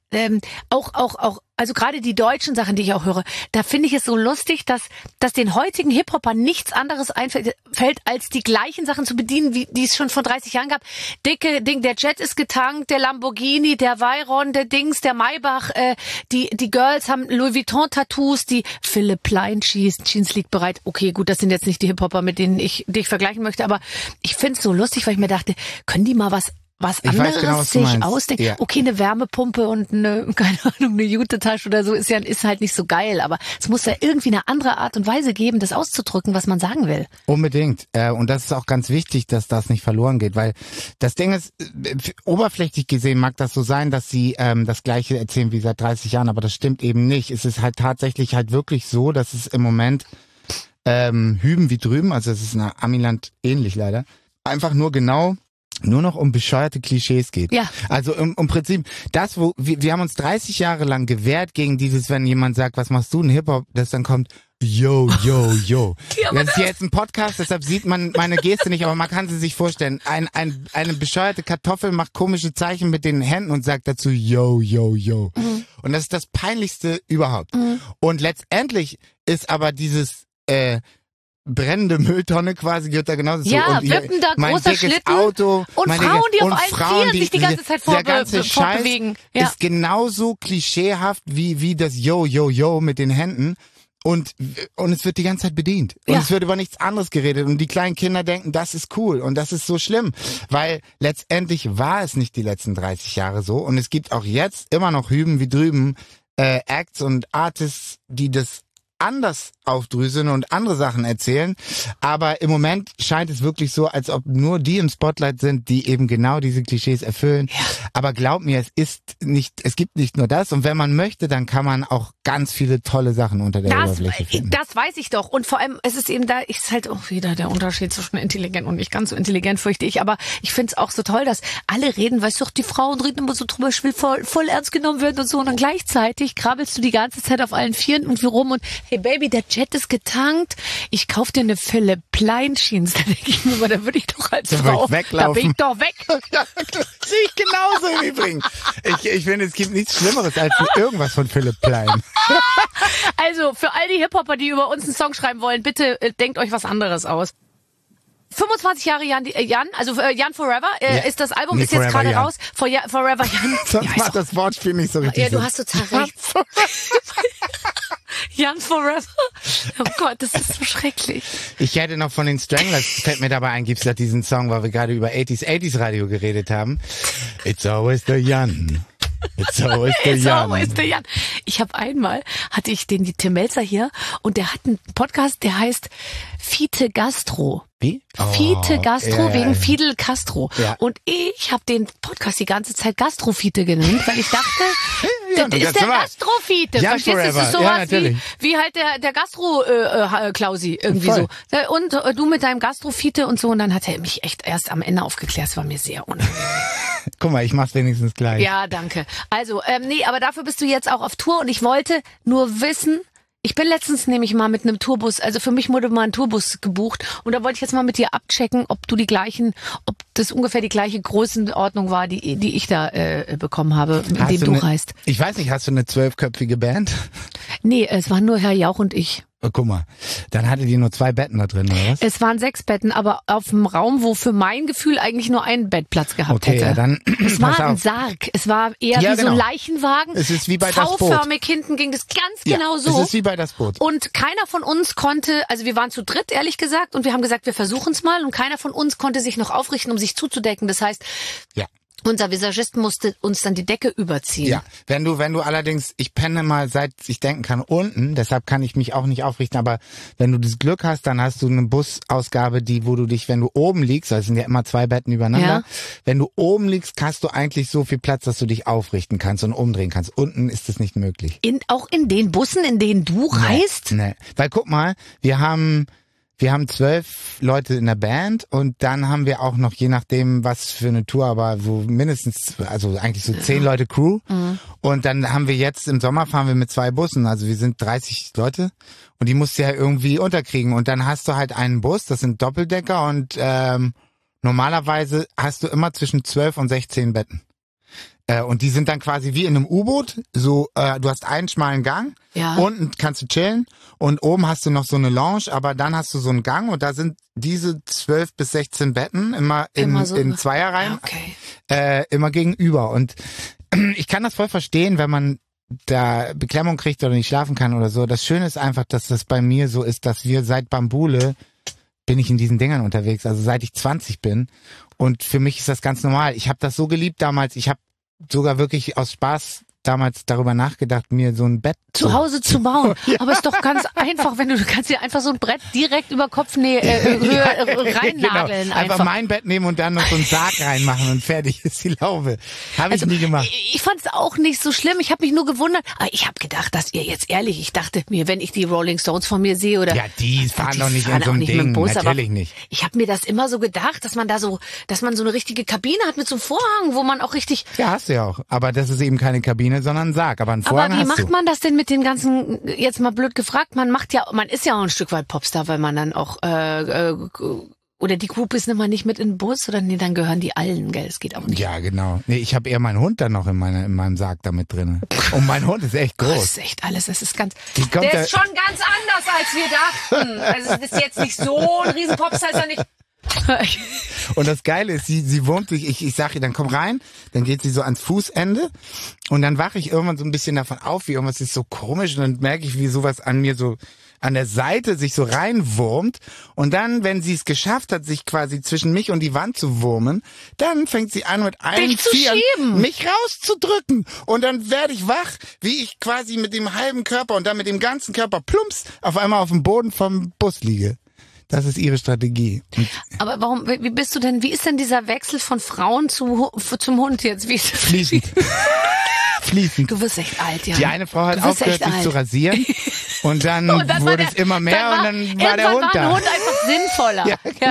ähm, auch, auch, auch, also gerade die deutschen Sachen, die ich auch höre, da finde ich es so lustig, dass, dass den heutigen Hip-Hopern nichts anderes einfällt, fällt, als die gleichen Sachen zu bedienen, wie die es schon vor dreißig Jahren gab. Dicke Ding, der Jet ist getankt, der Lamborghini, der Veyron, der Dings, der Maybach, äh, die, die Girls haben Louis Vuitton-Tattoos, die Philipp Plein Jeans, Jeans liegt bereit. Okay, gut, das sind jetzt nicht die Hip-Hopper, mit denen ich dich vergleichen möchte, aber ich finde es so lustig, weil ich mir dachte, können die mal was was Ich anderes weiß genau, was du sich meinst. ausdenken. Ja. Okay, eine Wärmepumpe und eine, keine Ahnung, eine Jute-Tasche oder so ist ja ist halt nicht so geil, aber es muss ja irgendwie eine andere Art und Weise geben, das auszudrücken, was man sagen will. Unbedingt. Äh, und das ist auch ganz wichtig, dass das nicht verloren geht, weil das Ding ist, äh, oberflächlich gesehen mag das so sein, dass sie ähm, das Gleiche erzählen wie seit dreißig Jahren, aber das stimmt eben nicht. Es ist halt tatsächlich halt wirklich so, dass es im Moment ähm, hüben wie drüben, also es ist in Amiland ähnlich leider, einfach nur genau nur noch um bescheuerte Klischees geht. Ja. Also im, im Prinzip, das, wo wir, wir haben uns dreißig Jahre lang gewehrt gegen dieses, wenn jemand sagt, was machst du in Hip-Hop, das dann kommt, yo, yo, yo. Ja, das ist hier jetzt ein Podcast, deshalb sieht man meine Geste nicht, aber man kann sie sich vorstellen. Ein, ein, eine bescheuerte Kartoffel macht komische Zeichen mit den Händen und sagt dazu, yo, yo, yo. Mhm. Und das ist das Peinlichste überhaupt. Mhm. Und letztendlich ist aber dieses, äh, brennende Mülltonne quasi gehört da genauso zu. Ja, und hier, wippender, mein großer dickes Schlitten Auto, und meine Frauen, die auf und allen Frauen, Vieren die, sich die ganze Zeit der vorbe ganze Scheiß fortbewegen. Ja. ist genauso klischeehaft wie wie das Yo, Yo, Yo mit den Händen. Und, und es wird die ganze Zeit bedient. Und Ja. es wird über nichts anderes geredet. Und die kleinen Kinder denken, das ist cool. Und das ist so schlimm. Weil letztendlich war es nicht die letzten dreißig Jahre so. Und es gibt auch jetzt immer noch hüben wie drüben äh, Acts und Artists, die das anders aufdröseln und andere Sachen erzählen. Aber im Moment scheint es wirklich so, als ob nur die im Spotlight sind, die eben genau diese Klischees erfüllen. Ja. Aber glaub mir, es ist nicht, es gibt nicht nur das. Und wenn man möchte, dann kann man auch ganz viele tolle Sachen unter der Das, Oberfläche finden. das weiß ich doch. Und vor allem, es ist eben da, ist halt auch wieder der Unterschied zwischen intelligent und nicht ganz so intelligent, fürchte ich. Aber ich finde es auch so toll, dass alle reden, weißt du doch, die Frauen reden immer so drüber, ich will voll, voll ernst genommen werden und so. Und dann gleichzeitig krabbelst du die ganze Zeit auf allen Vieren irgendwie rum und hey Baby, der Jet ist getankt. Ich kauf dir eine Philipp Plein Jeans. Da denke ich mir, da würde ich doch als Da Frau, würd ich weglaufen. da bin ich doch weg. Ja, sehe ich genauso im Übrigen. Ich, ich finde, es gibt nichts Schlimmeres als irgendwas von Philipp Plein. Also für all die Hip-Hopper, die über uns einen Song schreiben wollen, bitte äh, denkt euch was anderes aus. fünfundzwanzig Jahre Jan, äh, Jan also äh, Jan Forever äh, Ja. ist das Album, Nee, ist jetzt Forever gerade Jan. raus. For, ja, Forever Jan. Sonst Ja, ist macht auch- das Wortspiel nicht so richtig ja, du Sinn. hast total recht. Jan Forever. Oh Gott, das ist so schrecklich. Ich hätte noch von den Stranglers, fällt mir dabei ein, gibt's da diesen Song, weil wir gerade über achtziger, achtziger Radio geredet haben. It's always the Jan. It's always the It's Jan. always the Jan. Ich habe einmal, hatte ich den Tim Melzer hier und der hat einen Podcast, der heißt Fiete Gastro. Wie? Fiete Gastro ja, wegen ja. Fidel Castro. Ja. Und ich habe den Podcast die ganze Zeit Gastrofiete genannt, weil ich dachte, Ja, das du ist der kannst mal. Gastrofiete. Jan Verstehst du? Das Forever. ist Ja, sowas natürlich. wie, wie halt der, der Gastro-Klausi irgendwie Voll. so. Äh, Und äh, du mit deinem Gastrofiete und so. Und dann hat er mich echt erst am Ende aufgeklärt. Es war mir sehr unangenehm. Guck mal, ich mach's wenigstens gleich. Ja, danke. Also, ähm, nee, aber dafür bist du jetzt auch auf Tour und ich wollte nur wissen, ich bin letztens nämlich mal mit einem Tourbus, also für mich wurde mal ein Tourbus gebucht und da wollte ich jetzt mal mit dir abchecken, ob du die gleichen, ob das ungefähr die gleiche Größenordnung war, die die ich da äh, bekommen habe, mit Hast dem du eine, reist. Ich weiß nicht, hast du eine zwölfköpfige Band? Nee, es waren nur Herr Jauch und ich. Oh, guck mal, dann hattet ihr nur zwei Betten da drin, oder was? Es waren sechs Betten, aber auf dem Raum, wo für mein Gefühl eigentlich nur ein Bett Platz gehabt Okay, hätte. ja, dann Es pass war ein auf. Sarg. Es war eher Ja, wie so ein genau. Leichenwagen. Es ist wie bei Das Boot. V-förmig hinten ging das ganz Ja, genau so. Es ist wie bei Das Boot. Und keiner von uns konnte, also wir waren zu dritt, ehrlich gesagt, und wir haben gesagt, wir versuchen es mal. Und keiner von uns konnte sich noch aufrichten, um sich zuzudecken. Das heißt, Ja. unser Visagist musste uns dann die Decke überziehen. Ja, wenn du, wenn du allerdings, ich penne mal seit ich denken kann unten, deshalb kann ich mich auch nicht aufrichten, aber wenn du das Glück hast, dann hast du eine Busausgabe, die, wo du dich, wenn du oben liegst, also es sind ja immer zwei Betten übereinander, Ja. wenn du oben liegst, hast du eigentlich so viel Platz, dass du dich aufrichten kannst und umdrehen kannst. Unten ist das nicht möglich. In, auch in den Bussen, in denen du reist? Nee, weil guck mal, wir haben Wir haben zwölf Leute in der Band und dann haben wir auch noch, je nachdem, was für eine Tour, aber so mindestens, also eigentlich so zehn Leute Crew. Mhm. Und dann haben wir jetzt, im Sommer fahren wir mit zwei Bussen, also wir sind dreißig Leute und die musst du ja irgendwie unterkriegen. Und dann hast du halt einen Bus, das sind Doppeldecker und ähm, normalerweise hast du immer zwischen zwölf und sechzehn Betten. Äh, und die sind dann quasi wie in einem U-Boot. So, äh, du hast einen schmalen Gang, Ja. unten kannst du chillen und oben hast du noch so eine Lounge, aber dann hast du so einen Gang und da sind diese zwölf bis sechzehn Betten immer in, Immer so- in Zweierreihen, Ja, okay. äh, immer gegenüber. Und ich kann das voll verstehen, wenn man da Beklemmung kriegt oder nicht schlafen kann oder so. Das Schöne ist einfach, dass das bei mir so ist, dass wir seit Bambule bin ich in diesen Dingern unterwegs, also seit ich zwanzig bin. Und für mich ist das ganz normal. Ich habe das so geliebt damals. Ich habe sogar wirklich aus Spaß damals darüber nachgedacht, mir so ein Bett Zu Hause zu bauen. Aber ist doch ganz einfach, wenn du, du kannst dir einfach so ein Brett direkt über Kopfnähe äh, Höhe äh, reinnageln. Genau. einfach. Einfach mein Bett nehmen und dann noch so einen Sarg reinmachen und fertig ist die Laube. Habe ich Also, nie gemacht. Ich, ich fand es auch nicht so schlimm. Ich habe mich nur gewundert. Aber ich habe gedacht, dass ihr jetzt ehrlich, ich dachte mir, wenn ich die Rolling Stones von mir sehe oder Ja, die fahren die doch nicht fahren in so auch einem nicht mit dem Ding. Bus, Natürlich aber nicht. Ich habe mir das immer so gedacht, dass man da so, dass man so eine richtige Kabine hat mit so einem Vorhang, wo man auch richtig. Ja, hast du ja auch. Aber das ist eben keine Kabine, sondern ein Sarg. Aber einen Vorhang Aber wie hast macht du. man das denn mit den ganzen? Jetzt mal blöd gefragt. Man macht ja, man ist ja auch ein Stück weit Popstar, weil man dann auch äh, äh, oder die Groupies nimmt man nicht mit in den Bus oder nee, dann gehören die allen, gell? Es geht auch nicht. Ja, genau. Nee, ich habe eher meinen Hund dann noch in, meine, in meinem Sarg da mit drin. Und mein Hund ist echt Das groß. ist echt alles. Das ist ganz. Die kommt Der da- ist schon ganz anders, als wir dachten. Also es ist jetzt nicht so ein riesen Popstar, ist er nicht. Und das Geile ist, sie, sie wurmt sich, ich, ich sag ihr, dann komm rein, dann geht sie so ans Fußende und dann wache ich irgendwann so ein bisschen davon auf, wie irgendwas ist so komisch und dann merke ich, wie sowas an mir so an der Seite sich so reinwurmt und dann, wenn sie es geschafft hat, sich quasi zwischen mich und die Wand zu wurmen, dann fängt sie an mit allen Dich zu Vieren schieben. mich rauszudrücken und dann werde ich wach, wie ich quasi mit dem halben Körper und dann mit dem ganzen Körper plumps auf einmal auf dem Boden vom Bus liege. Das ist ihre Strategie. Und Aber warum, wie bist du denn, wie ist denn dieser Wechsel von Frauen zu, zum Hund jetzt? Wie ist das? fließend. Fließend. Du wirst echt alt, ja. Die eine Frau hat Du wirst aufgehört, echt sich alt. zu rasieren und dann, Und dann war wurde der- es immer mehr dann und dann war der irgendwann Hund war ein da. Hund einfach sinnvoller.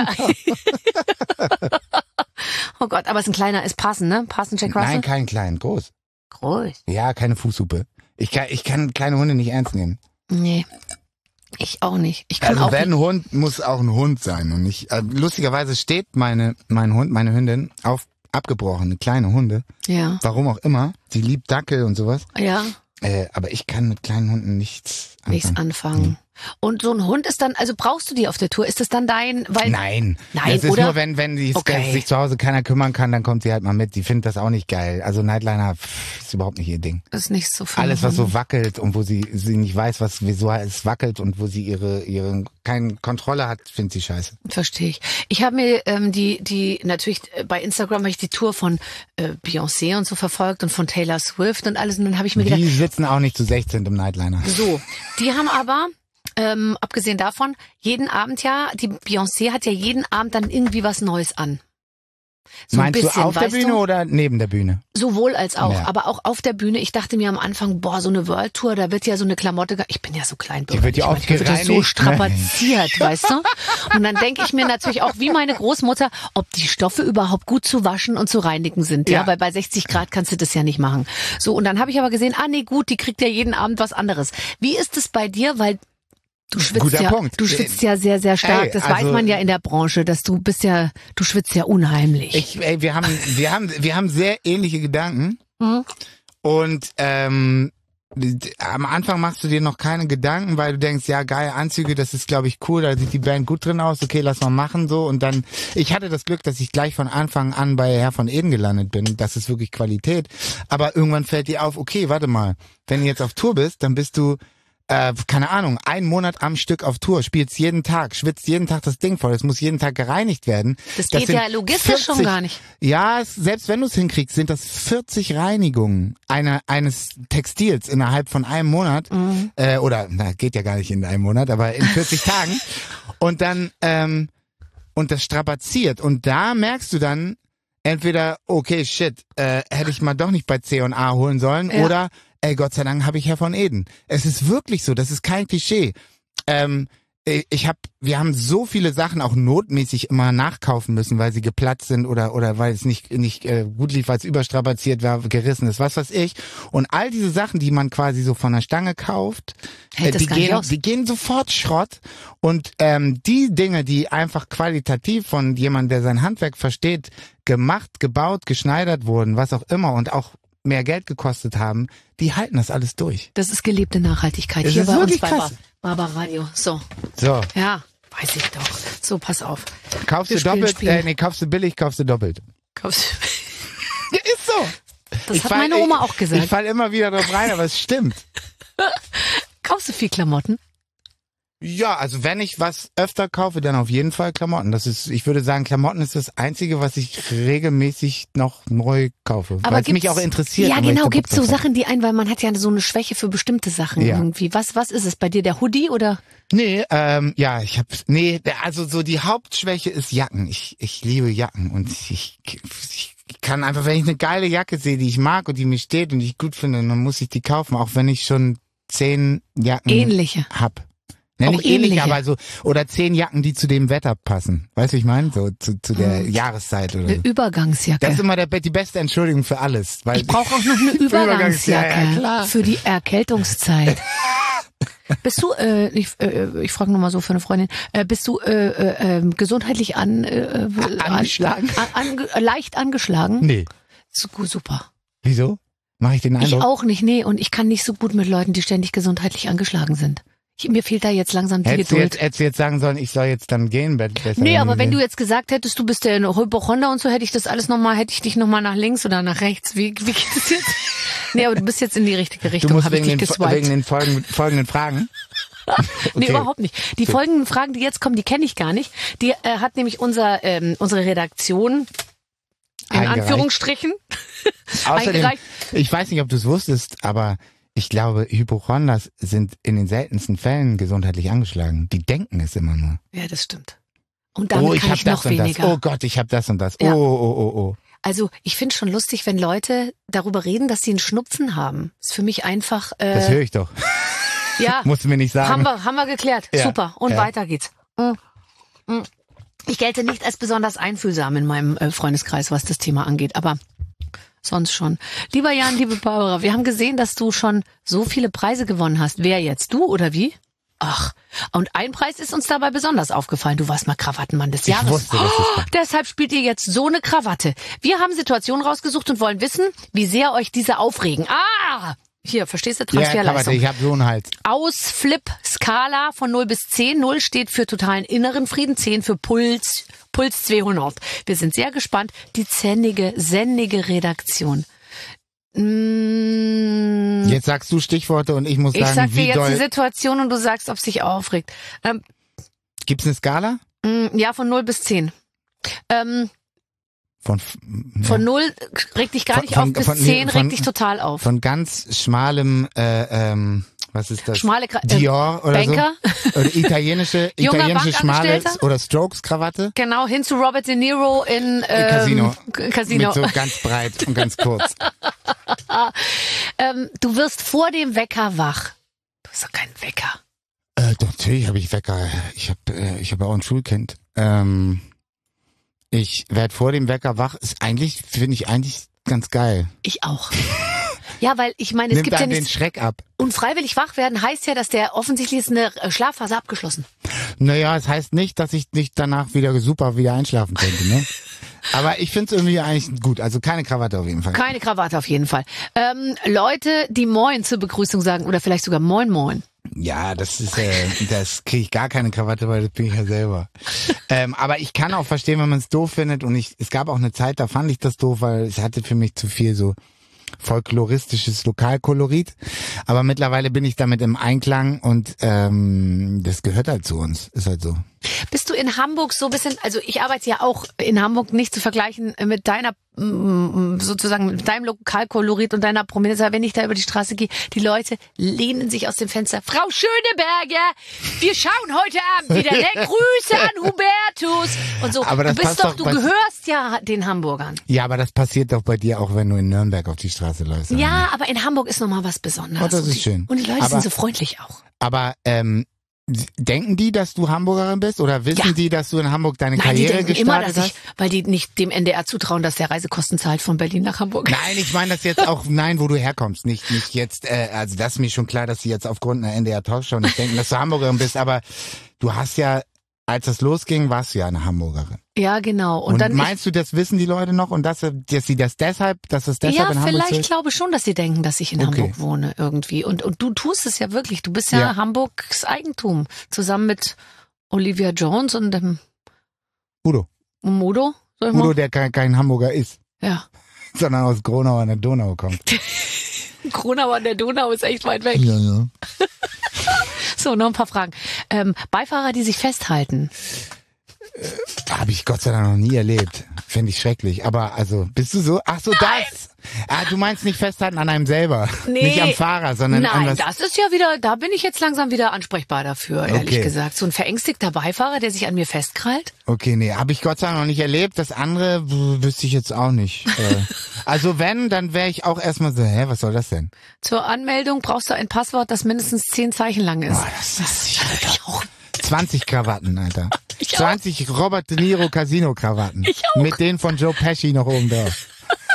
Ja, Ja. Oh Gott, aber es ist ein kleiner, ist passend, ne? Passend, Jack Russell? Nein, kein kleinen, groß. Groß. Ja, keine Fußhupe. Ich kann, ich kann kleine Hunde nicht ernst nehmen. Nee. Ich auch nicht. Ich kann Also auch wenn nicht. ein Hund, muss auch ein Hund sein und nicht. Äh, lustigerweise steht meine, mein Hund, meine Hündin auf abgebrochene kleine Hunde. Ja. Warum auch immer. Sie liebt Dackel und sowas. Ja. Äh, aber ich kann mit kleinen Hunden nichts anfangen. Nichts anfangen. Und so ein Hund ist dann, also brauchst du die auf der Tour? Ist das dann dein, weil Nein. Nein, das ist oder? nur, wenn, wenn die Okay. sich zu Hause keiner kümmern kann, dann kommt sie halt mal mit. Die findet das auch nicht geil. Also Nightliner pff, ist überhaupt nicht ihr Ding. ist nicht so für Alles, was Hunde. so wackelt und wo sie, sie nicht weiß, was, wieso es wackelt und wo sie ihre, ihre, keine Kontrolle hat, findet sie scheiße. Verstehe ich. Ich habe mir ähm, die, die, natürlich äh, bei Instagram habe ich die Tour von äh, Beyoncé und so verfolgt und von Taylor Swift und alles. Und dann habe ich mir gedacht, Die sitzen auch nicht zu sechzehn im Nightliner. so, die haben aber, ähm, abgesehen davon, jeden Abend ja, die Beyoncé hat ja jeden Abend dann irgendwie was Neues an. So Meinst ein bisschen, du auf der weißt Bühne du? oder neben der Bühne? Sowohl als auch, Ja. aber auch auf der Bühne. Ich dachte mir am Anfang, boah, so eine World Tour, da wird ja so eine Klamotte, ge- ich bin ja so klein, Die wird ja oft wird das so gereinigt, strapaziert, weißt du? Und dann denke ich mir natürlich auch, wie meine Großmutter, ob die Stoffe überhaupt gut zu waschen und zu reinigen sind, ja, Ja. weil bei sechzig Grad kannst du das ja nicht machen. So, und dann habe ich aber gesehen, ah nee, gut, die kriegt ja jeden Abend was anderes. Wie ist es bei dir, weil du schwitzt Guter ja, Punkt. du schwitzt ja sehr, sehr stark. Ey, das also- weiß man ja in der Branche, dass du bist ja, du schwitzt ja unheimlich. Ich, ey, wir haben, wir haben, wir haben sehr ähnliche Gedanken. Mhm. Und ähm, am Anfang machst du dir noch keine Gedanken, weil du denkst, ja, geil, Anzüge, das ist, glaube ich, cool, da sieht die Band gut drin aus, okay, lass mal machen so. Und dann, ich hatte das Glück, dass ich gleich von Anfang an bei Herr von Eden gelandet bin. Das ist wirklich Qualität. Aber irgendwann fällt dir auf, okay, warte mal, wenn du jetzt auf Tour bist, dann bist du Äh, keine Ahnung, einen Monat am Stück auf Tour, spielst jeden Tag, schwitzt jeden Tag das Ding voll, es muss jeden Tag gereinigt werden. Das geht sind ja logistisch schon gar nicht. Ja, es, selbst wenn du es hinkriegst, sind das vierzig Reinigungen einer, eines Textils innerhalb von einem Monat, Mhm. äh, oder, na, geht ja gar nicht in einem Monat, aber in vierzig Tagen. Und dann, ähm, und das strapaziert. Und da merkst du dann, entweder, okay, shit, äh, hätte ich mal doch nicht bei C und A holen sollen, Ja. oder, ey, Gott sei Dank habe ich Herr von Eden. Es ist wirklich so, das ist kein Klischee. Ähm, ich habe, wir haben so viele Sachen auch notmäßig immer nachkaufen müssen, weil sie geplatzt sind oder oder weil es nicht nicht äh, gut lief, weil es überstrapaziert war, gerissen ist, was weiß ich. Und all diese Sachen, die man quasi so von der Stange kauft, Hält äh, das die gar nicht gehen, aus. die gehen sofort Schrott. Und ähm, die Dinge, die einfach qualitativ von jemandem, der sein Handwerk versteht, gemacht, gebaut, geschneidert wurden, was auch immer und auch mehr Geld gekostet haben, die halten das alles durch. Das ist gelebte Nachhaltigkeit. Das Hier ist bei uns wirklich bei krass. Barbara Radio. So, So, ja, weiß ich doch. So, pass auf. kaufst Wir du spielen doppelt, Spiel. äh, nee, kaufst du billig, kaufst du doppelt. Kaufst- Ja, ist so. Das Ich hat fall- meine Oma ich, auch gesagt. Ich falle immer wieder drauf rein, aber es stimmt. Kaufst du viel Klamotten? Ja, also wenn ich was öfter kaufe, dann auf jeden Fall Klamotten. Das ist, ich würde sagen, Klamotten ist das Einzige, was ich regelmäßig noch neu kaufe, weil es mich gibt's- auch interessiert. Ja, und weil ich genau. da Bock Gibt's so drauf hab. Sachen, die ein, weil man hat ja so eine Schwäche für bestimmte Sachen Ja. irgendwie. Was, was ist es bei dir? Der Hoodie oder? Nee, ähm, ja, ich hab, nee, also so die Hauptschwäche ist Jacken. Ich, ich liebe Jacken und ich, ich kann einfach, wenn ich eine geile Jacke sehe, die ich mag und die mir steht und die ich gut finde, dann muss ich die kaufen, auch wenn ich schon zehn Jacken Ähnliche. hab. Ne, Auch nicht ähnlich, ähnliche. aber so, oder zehn Jacken, die zu dem Wetter passen. Weißt du, wie ich meine? So, zu, zu der Hm. Jahreszeit oder Eine so. Übergangsjacke. Das ist immer der, die beste Entschuldigung für alles. Weil Ich brauche auch noch eine Für Übergangsjacke Übergangs- ja, ja, klar. für die Erkältungszeit. Bist du, äh, ich, äh, ich frage nur mal so für eine Freundin, äh, bist du äh, äh, äh, gesundheitlich an, äh, äh, Angeschlagen? An, an, leicht angeschlagen? Nee. So, gut, super. Wieso? Mache ich den Ich Eindruck? auch nicht, nee. Und ich kann nicht so gut mit Leuten, die ständig gesundheitlich angeschlagen sind. Ich, mir fehlt da jetzt langsam die Hättest du Geduld. jetzt, hättest du jetzt sagen sollen, ich soll jetzt dann gehen, be- besser. Nee, aber wenn du jetzt jetzt gesagt hättest, du bist der Hypochonder und so, hätte ich das alles nochmal, hätte ich dich nochmal nach links oder nach rechts. Wie, wie geht es jetzt? Nee, aber du bist jetzt in die richtige Du Richtung, musst habe ich wegen dich den, geswiped. wegen den folgenden, folgenden Fragen. Nee, Okay. überhaupt nicht. Die folgenden Fragen, die jetzt kommen, die kenne ich gar nicht. Die äh, hat nämlich unser, ähm, unsere Redaktion in Eingereicht. Anführungsstrichen Außerdem, eingereicht. ich weiß nicht, ob du es wusstest, aber ich glaube, Hypochonders sind in den seltensten Fällen gesundheitlich angeschlagen. Die denken es immer nur. Ja, das stimmt. Und damit oh, ich kann habe ich das noch und weniger. das. Oh Gott, ich habe das und das. Ja. Oh, oh, oh, oh. Also ich finde schon lustig, wenn Leute darüber reden, dass sie einen Schnupfen haben. Ist für mich einfach, Das äh, höre ich doch. ja, Musst du mir nicht sagen. haben wir, haben wir geklärt. Ja. Super. Und Ja. weiter geht's. Mm. Mm. Ich gelte nicht als besonders einfühlsam in meinem äh, Freundeskreis, was das Thema angeht, aber sonst schon. Lieber Jan, liebe Barbara, wir haben gesehen, dass du schon so viele Preise gewonnen hast. Wer jetzt? Du oder wie? Ach, und ein Preis ist uns dabei besonders aufgefallen. Du warst mal Krawattenmann des Jahres. wusste, dass es oh, kommt. deshalb spielt ihr jetzt so eine Krawatte. Wir haben Situationen rausgesucht und wollen wissen, wie sehr euch diese aufregen. Ah! Hier, verstehst du? Ja, Krawatte, Transferleistung. ich habe so einen Hals. Ausflip-Skala von null bis zehn. null steht für totalen inneren Frieden, zehn für Puls, Puls zweihundert. Wir sind sehr gespannt. Die zähnige, sennige Redaktion. Mm, Jetzt sagst du Stichworte und ich muss ich sagen, sag dir wie jetzt die doll. Situation und du sagst, ob sich aufregt. Ähm, Gibt's eine Skala? mm, ja, von null bis zehn. Ähm, Von, ja, von null regt dich gar Von- nicht von- auf, bis von- zehn von- regt dich total auf. von ganz schmalem, äh, ähm, was ist das? Schmale Kra- äh, Dior oder Banker. so? Oder italienische, Junger italienische schmale Bankangestellter? oder Strokes-Krawatte? Genau, hin zu Robert De Niro in ähm, Casino. K- Casino. Mit so ganz breit und ganz kurz. Ähm, du wirst vor dem Wecker wach. Du bist doch kein Wecker. Äh, doch, natürlich habe ich Wecker. Ich habe äh, ich hab auch ein Schulkind. Ähm, ich werde vor dem Wecker wach. Ist eigentlich, finde ich eigentlich ganz geil. Ich auch. Ja, weil ich meine, es Nimmt gibt ja dann den nichts. Schreck ab. Unfreiwillig wach werden heißt ja, dass der offensichtlich ist eine äh, Schlafphase abgeschlossen. Naja, es heißt nicht, dass ich nicht danach wieder super wieder einschlafen könnte, ne? Aber ich finde es irgendwie eigentlich gut. Also keine Krawatte auf jeden Fall. Keine Krawatte auf jeden Fall. Ähm, Leute, die Moin zur Begrüßung sagen oder vielleicht sogar Moin Moin. Ja, das ist, äh, das kriege ich gar keine Krawatte, weil das bin ich ja selber. ähm, aber ich kann auch verstehen, wenn man es doof findet. Und ich, es gab auch eine Zeit, da fand ich das doof, weil es hatte für mich zu viel so folkloristisches Lokalkolorit. Aber mittlerweile bin ich damit im Einklang und ähm, das gehört halt zu uns. Ist halt so. Bist du in Hamburg so ein bisschen, also ich arbeite ja auch in Hamburg, nicht zu vergleichen mit deiner, mm, sozusagen mit deinem Lokalkolorit und deiner Prominenz, aber wenn ich da über die Straße gehe, die Leute lehnen sich aus dem Fenster. Frau Schöneberger, wir schauen heute Abend wieder, ne? Grüße an Hubertus und so. Aber das du bist passt doch, doch du bei- gehörst ja den Hamburgern. Ja, aber das passiert doch bei dir auch, wenn du in Nürnberg auf die Straße läufst. oder Ja, nicht? aber in Hamburg ist nochmal was Besonderes. Oh, das Und ist die- schön. Und die Leute Aber- sind so freundlich auch. Aber ähm, Denken die, dass du Hamburgerin bist? Oder wissen Ja. die, dass du in Hamburg deine Nein, die Karriere denken immer, gestartet dass ich, hast? weil die nicht dem N D R zutrauen, dass der Reisekosten zahlt von Berlin nach Hamburg. Nein, ich meine das jetzt auch, nein, wo du herkommst. Nicht nicht jetzt, äh, also das ist mir schon klar, dass sie jetzt aufgrund einer N D R-Talkshow nicht denken, dass du Hamburgerin bist. Aber du hast ja, als das losging, warst du ja eine Hamburgerin. Ja, genau. Und, Und, dann meinst du, das wissen die Leute noch und dass, dass sie das deshalb, dass es ich, deshalb ja, in Hamburg vielleicht ist? glaube ich schon, dass sie denken, dass ich in Okay. Hamburg wohne irgendwie. Und, und du tust es ja wirklich. Du bist ja, Ja. Hamburgs Eigentum. Zusammen mit Olivia Jones und dem Udo. Modo. Sag ich Udo, mal. der kein, kein Hamburger ist, Ja. sondern aus Gronau an der Donau kommt. Kronau an der Donau ist echt weit weg. Ja, ja. So, noch ein paar Fragen. Ähm, Beifahrer, die sich festhalten. Habe ich Gott sei Dank noch nie erlebt. Fände ich schrecklich. Aber also, bist du so? Ach so, das. Ah, du meinst nicht festhalten an einem selber. Nee. Nicht am Fahrer, sondern an Nein, das. das ist ja wieder, da bin ich jetzt langsam wieder ansprechbar dafür, ehrlich Okay. gesagt. So ein verängstigter Beifahrer, der sich an mir festkrallt. Okay, nee, habe ich Gott sei Dank noch nicht erlebt. Das andere w- wüsste ich jetzt auch nicht. Äh, also wenn, dann wäre ich auch erstmal so, hä, was soll das denn? Zur Anmeldung brauchst du ein Passwort, das mindestens zehn Zeichen lang ist. Boah, das ist Ich auch. zwanzig Krawatten, Alter. Ich auch. zwanzig Robert De Niro Casino Krawatten. Ich auch. Mit denen von Joe Pesci noch oben drauf.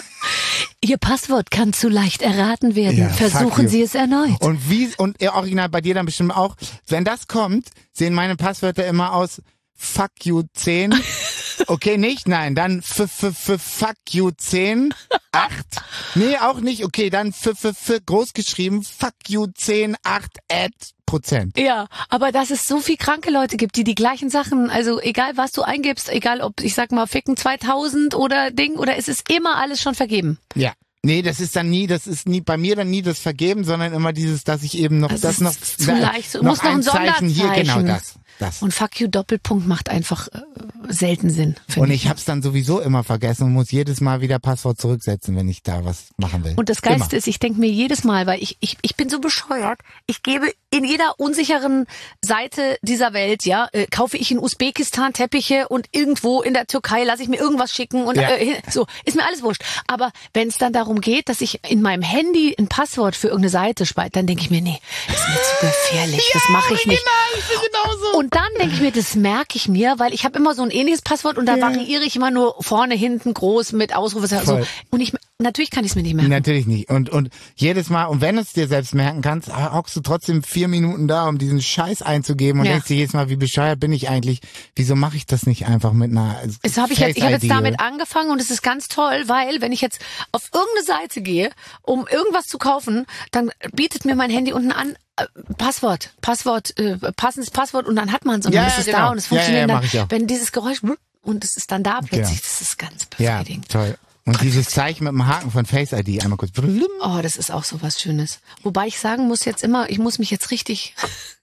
Ihr Passwort kann zu leicht erraten werden. Ja, fuck Versuchen you. Sie es erneut. Und wie, und ja, original bei dir dann bestimmt auch, wenn das kommt, sehen meine Passwörter immer aus Fuck you zehn. Okay, nicht? Nein, dann f f f Fuck you zehn. acht. Nee, auch nicht. Okay, dann f f f groß geschrieben Fuck you zehn, acht, add Prozent. Ja, aber dass es so viel kranke Leute gibt, die die gleichen Sachen, also egal was du eingibst, egal ob, ich sag mal, Ficken zweitausend oder Ding, oder es ist immer alles schon vergeben. Ja. Nee, das ist dann nie, das ist nie, bei mir dann nie das Vergeben, sondern immer dieses, dass ich eben noch, Das das ist noch, zu da- leicht. Du noch musst noch ein Zeichen hier, genau Sonderzeichen. das, das. Und Fuck you Doppelpunkt macht einfach äh, selten Sinn, finde Und ich hab's dann sowieso immer vergessen und muss jedes Mal wieder Passwort zurücksetzen, wenn ich da was machen will. Und das Geilste Immer. ist, ich denke mir jedes Mal, weil ich, ich, ich bin so bescheuert, ich gebe in jeder unsicheren Seite dieser Welt, ja, äh, kaufe ich in Usbekistan Teppiche und irgendwo in der Türkei lasse ich mir irgendwas schicken und Ja. äh, so, ist mir alles wurscht. Aber wenn es dann darum geht, dass ich in meinem Handy ein Passwort für irgendeine Seite speichere, dann denke ich mir, nee, das ist mir zu gefährlich, das mache ich nicht. Und dann denke ich mir, das merke ich mir, weil ich habe immer so ein ähnliches Passwort und da variiere ich immer nur vorne, hinten, groß mit Ausrufezeichen. So. Voll. Und ich, natürlich kann ich es mir nicht merken. Natürlich nicht. Und, und jedes Mal, und wenn du es dir selbst merken kannst, hockst du trotzdem vier Minuten da, um diesen Scheiß einzugeben und Ja. denkst dir jedes Mal, wie bescheuert bin ich eigentlich? Wieso mache ich das nicht einfach mit einer Das habe ich jetzt, ich habe jetzt Face-I D damit oder- angefangen und es ist ganz toll, weil wenn ich jetzt auf irgendeine Seite gehe, um irgendwas zu kaufen, dann bietet mir mein Handy unten an, äh, Passwort, Passwort, äh, passendes Passwort und dann hat man es und Ja, dann ja, ist es genau. da und es Ja, funktioniert ja, ja, mach ich dann, auch. wenn dieses Geräusch und es ist dann da plötzlich, Genau. das ist ganz Ja, befriedigend. toll. Und dieses Zeichen mit dem Haken von Face I D einmal kurz. Oh, das ist auch so was Schönes. Wobei ich sagen muss jetzt immer, ich muss mich jetzt richtig,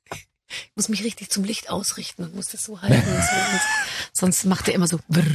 ich muss mich richtig zum Licht ausrichten und muss das so halten. und so. Und sonst macht er immer so, brr.